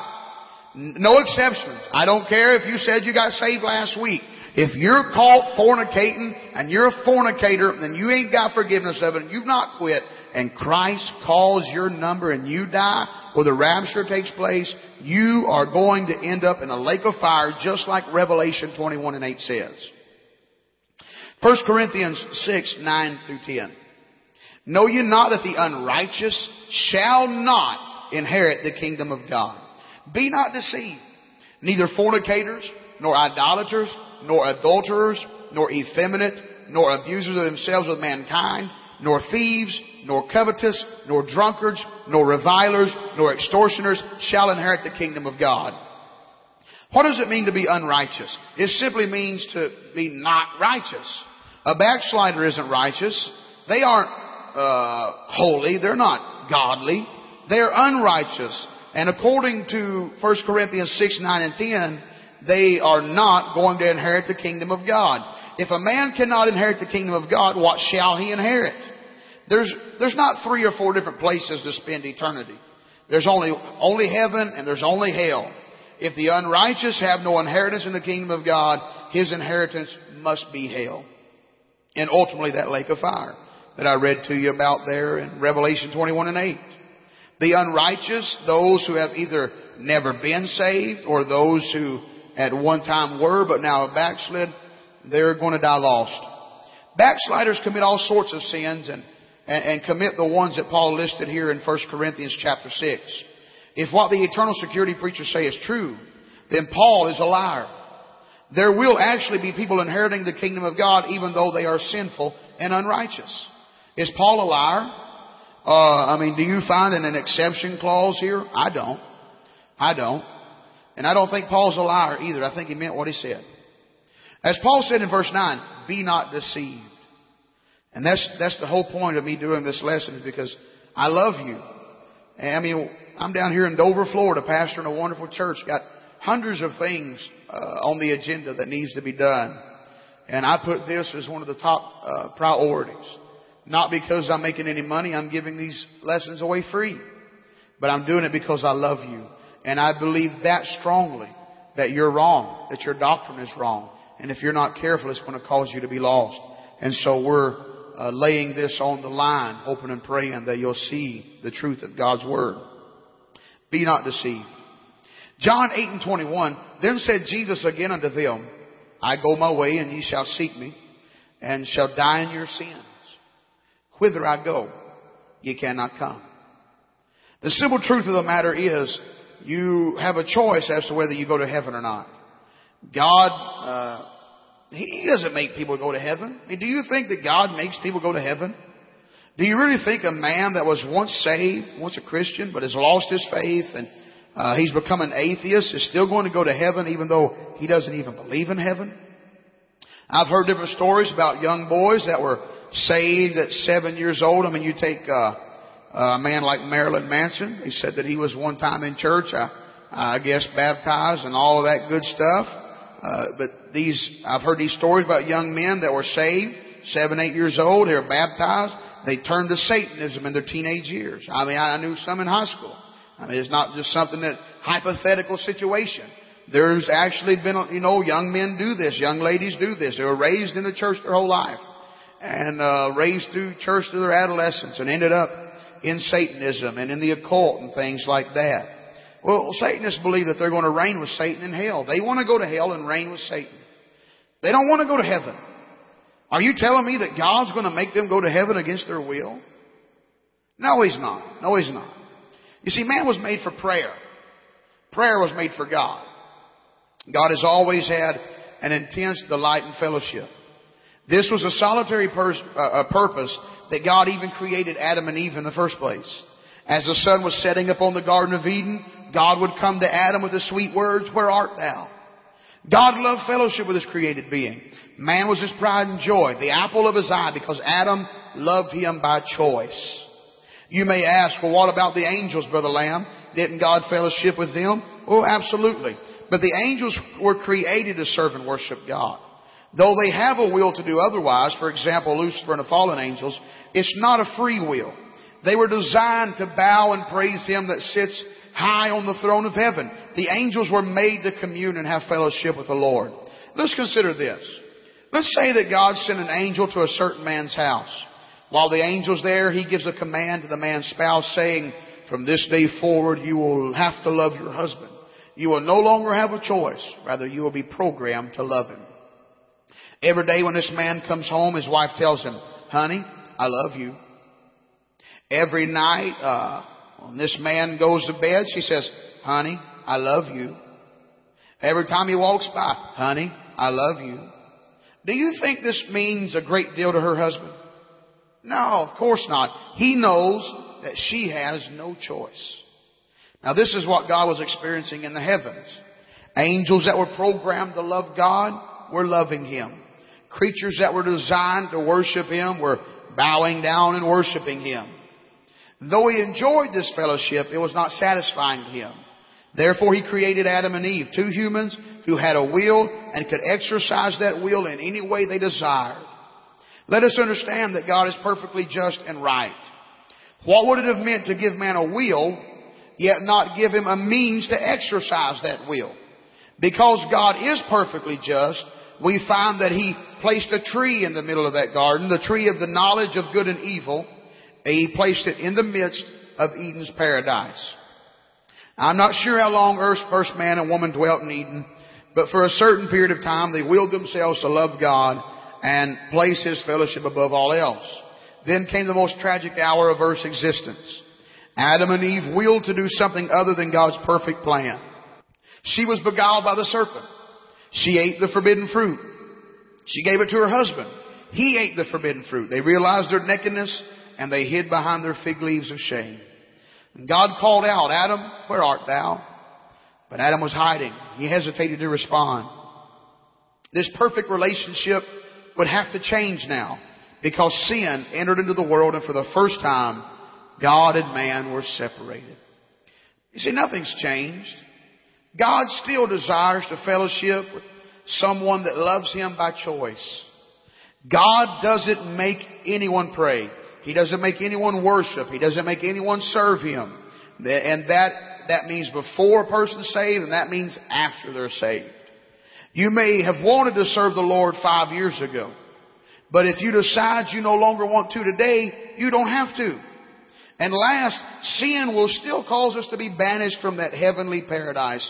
No exceptions. I don't care if you said you got saved last week. If you're caught fornicating and you're a fornicator and you ain't got forgiveness of it and you've not quit and Christ calls your number and you die or the rapture takes place, you are going to end up in a lake of fire just like Revelation twenty-one and eight says. First Corinthians six, nine through ten. Know ye not that the unrighteous shall not inherit the kingdom of God? Be not deceived. Neither fornicators, nor idolaters, nor adulterers, nor effeminate, nor abusers of themselves with mankind, nor thieves, nor covetous, nor drunkards, nor revilers, nor extortioners shall inherit the kingdom of God. What does it mean to be unrighteous? It simply means to be not righteous. A backslider isn't righteous. They aren't uh, holy. They're not godly. They're unrighteous. And according to First Corinthians six, nine, and ten, they are not going to inherit the kingdom of God. If a man cannot inherit the kingdom of God, what shall he inherit? There's, there's not three or four different places to spend eternity. There's only, only heaven and there's only hell. If the unrighteous have no inheritance in the kingdom of God, his inheritance must be hell. And ultimately that lake of fire that I read to you about there in Revelation twenty-one and eight. The unrighteous, those who have either never been saved or those who at one time were but now have backslid, they're going to die lost. Backsliders commit all sorts of sins and, and, and commit the ones that Paul listed here in First Corinthians chapter six. If what the eternal security preachers say is true, then Paul is a liar. There will actually be people inheriting the kingdom of God even though they are sinful and unrighteous. Is Paul a liar? Uh, I mean, do you find an exception clause here? I don't. I don't. And I don't think Paul's a liar either. I think he meant what he said. As Paul said in verse nine, be not deceived. And that's, that's the whole point of me doing this lesson, is because I love you. And I mean, I'm down here in Dover, Florida, pastoring a wonderful church. Got hundreds of things uh, on the agenda that needs to be done. And I put this as one of the top uh, priorities. Not because I'm making any money. I'm giving these lessons away free. But I'm doing it because I love you. And I believe that strongly, that you're wrong, that your doctrine is wrong. And if you're not careful, it's going to cause you to be lost. And so we're uh, laying this on the line, hoping and praying that you'll see the truth of God's Word. Be not deceived. John eight and twenty-one, then said Jesus again unto them, I go my way, and ye shall seek me, and shall die in your sins. Whither I go, ye cannot come. The simple truth of the matter is, you have a choice as to whether you go to heaven or not. God, uh, He doesn't make people go to heaven. I mean, do you think that God makes people go to heaven? Do you really think a man that was once saved, once a Christian, but has lost his faith and uh, he's become an atheist, is still going to go to heaven even though he doesn't even believe in heaven? I've heard different stories about young boys that were saved at seven years old. I mean, you take uh, a man like Marilyn Manson. He said that he was one time in church, I, I guess baptized and all of that good stuff. Uh, but these, I've heard these stories about young men that were saved, seven, eight years old. They were baptized. They turned to Satanism in their teenage years. I mean, I knew some in high school. I mean, it's not just something that hypothetical situation. There's actually been, you know, young men do this. Young ladies do this. They were raised in the church their whole life. And uh, raised through church through their adolescence and ended up in Satanism and in the occult and things like that. Well, Satanists believe that they're going to reign with Satan in hell. They want to go to hell and reign with Satan. They don't want to go to heaven. Are you telling me that God's going to make them go to heaven against their will? No, He's not. No, He's not. You see, man was made for prayer. Prayer was made for God. God has always had an intense delight in fellowship. This was a solitary pers- uh, purpose that God even created Adam and Eve in the first place. As the sun was setting upon the Garden of Eden, God would come to Adam with the sweet words, where art thou? God loved fellowship with His created being. Man was His pride and joy, the apple of His eye, because Adam loved Him by choice. You may ask, well, what about the angels, Brother Lamb? Didn't God fellowship with them? Oh, absolutely. But the angels were created to serve and worship God. Though they have a will to do otherwise, for example, Lucifer and the fallen angels, it's not a free will. They were designed to bow and praise Him that sits high on the throne of heaven. The angels were made to commune and have fellowship with the Lord. Let's consider this. Let's say that God sent an angel to a certain man's house. While the angel's there, he gives a command to the man's spouse saying, from this day forward, you will have to love your husband. You will no longer have a choice. Rather, you will be programmed to love him. Every day when this man comes home, his wife tells him, honey, I love you. Every night, uh, when this man goes to bed, she says, honey, I love you. Every time he walks by, honey, I love you. Do you think this means a great deal to her husband? No, of course not. He knows that she has no choice. Now this is what God was experiencing in the heavens. Angels that were programmed to love God were loving Him. Creatures that were designed to worship Him were bowing down and worshiping Him. Though He enjoyed this fellowship, it was not satisfying to Him. Therefore He created Adam and Eve, two humans who had a will and could exercise that will in any way they desired. Let us understand that God is perfectly just and right. What would it have meant to give man a will, yet not give him a means to exercise that will? Because God is perfectly just, we find that He placed a tree in the middle of that garden, the tree of the knowledge of good and evil. He placed it in the midst of Eden's paradise. I'm not sure how long Earth's first man and woman dwelt in Eden, but for a certain period of time they willed themselves to love God and place His fellowship above all else. Then came the most tragic hour of Earth's existence. Adam and Eve willed to do something other than God's perfect plan. She was beguiled by the serpent. She ate the forbidden fruit. She gave it to her husband. He ate the forbidden fruit. They realized their nakedness and they hid behind their fig leaves of shame. And God called out, Adam, where art thou? But Adam was hiding. He hesitated to respond. This perfect relationship would have to change now because sin entered into the world, and for the first time, God and man were separated. You see, nothing's changed. God still desires to fellowship with someone that loves Him by choice. God doesn't make anyone pray. He doesn't make anyone worship. He doesn't make anyone serve Him. And that, that means before a person's saved, and that means after they're saved. You may have wanted to serve the Lord five years ago. But if you decide you no longer want to today, you don't have to. And last, sin will still cause us to be banished from that heavenly paradise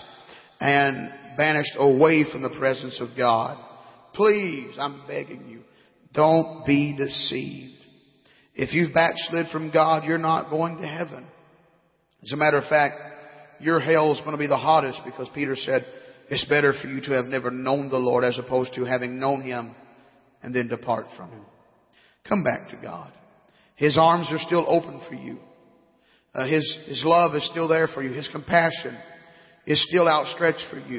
and banished away from the presence of God. Please, I'm begging you, don't be deceived. If you've backslid from God, you're not going to heaven. As a matter of fact, your hell is going to be the hottest, because Peter said it's better for you to have never known the Lord as opposed to having known Him and then depart from Him. Come back to God. His arms are still open for you. Uh, His, His love is still there for you. His compassion is still outstretched for you.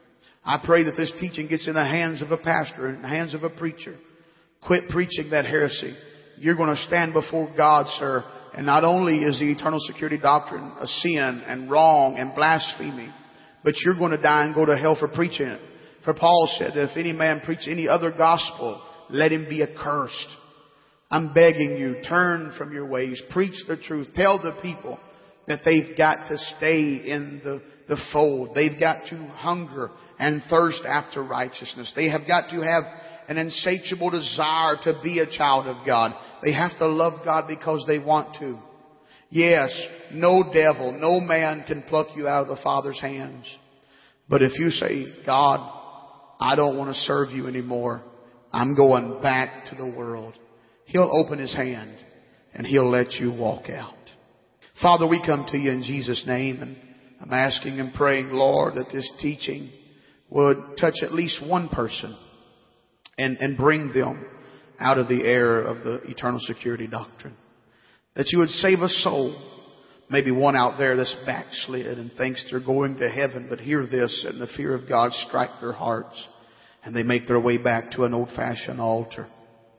I pray that this teaching gets in the hands of a pastor, in the hands of a preacher. Quit preaching that heresy. You're going to stand before God, sir. And not only is the eternal security doctrine a sin and wrong and blasphemy, but you're going to die and go to hell for preaching it. For Paul said that if any man preach any other gospel, let him be accursed. I'm begging you, turn from your ways. Preach the truth. Tell the people that they've got to stay in the, the fold. They've got to hunger and thirst after righteousness. They have got to have an insatiable desire to be a child of God. They have to love God because they want to. Yes, no devil, no man can pluck you out of the Father's hands. But if you say, God, I don't want to serve you anymore, I'm going back to the world, He'll open His hand and He'll let you walk out. Father, we come to you in Jesus' name, and I'm asking and praying, Lord, that this teaching would touch at least one person and, and bring them out of the error of the eternal security doctrine. That you would save a soul. Maybe one out there that's backslid and thinks they're going to heaven, but hear this, and the fear of God strike their hearts, and they make their way back to an old-fashioned altar.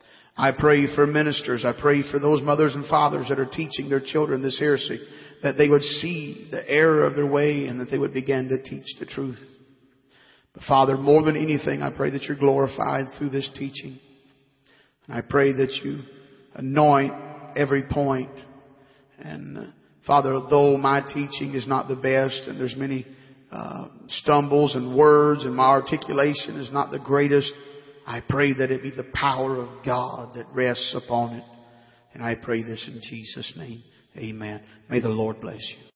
I pray for ministers. I pray for those mothers and fathers that are teaching their children this heresy, that they would see the error of their way and that they would begin to teach the truth. But Father, more than anything, I pray that you're glorified through this teaching. And I pray that you anoint every point. And uh, Father, though my teaching is not the best and there's many uh, stumbles and words and my articulation is not the greatest, I pray that it be the power of God that rests upon it. And I pray this in Jesus' name. Amen. May the Lord bless you.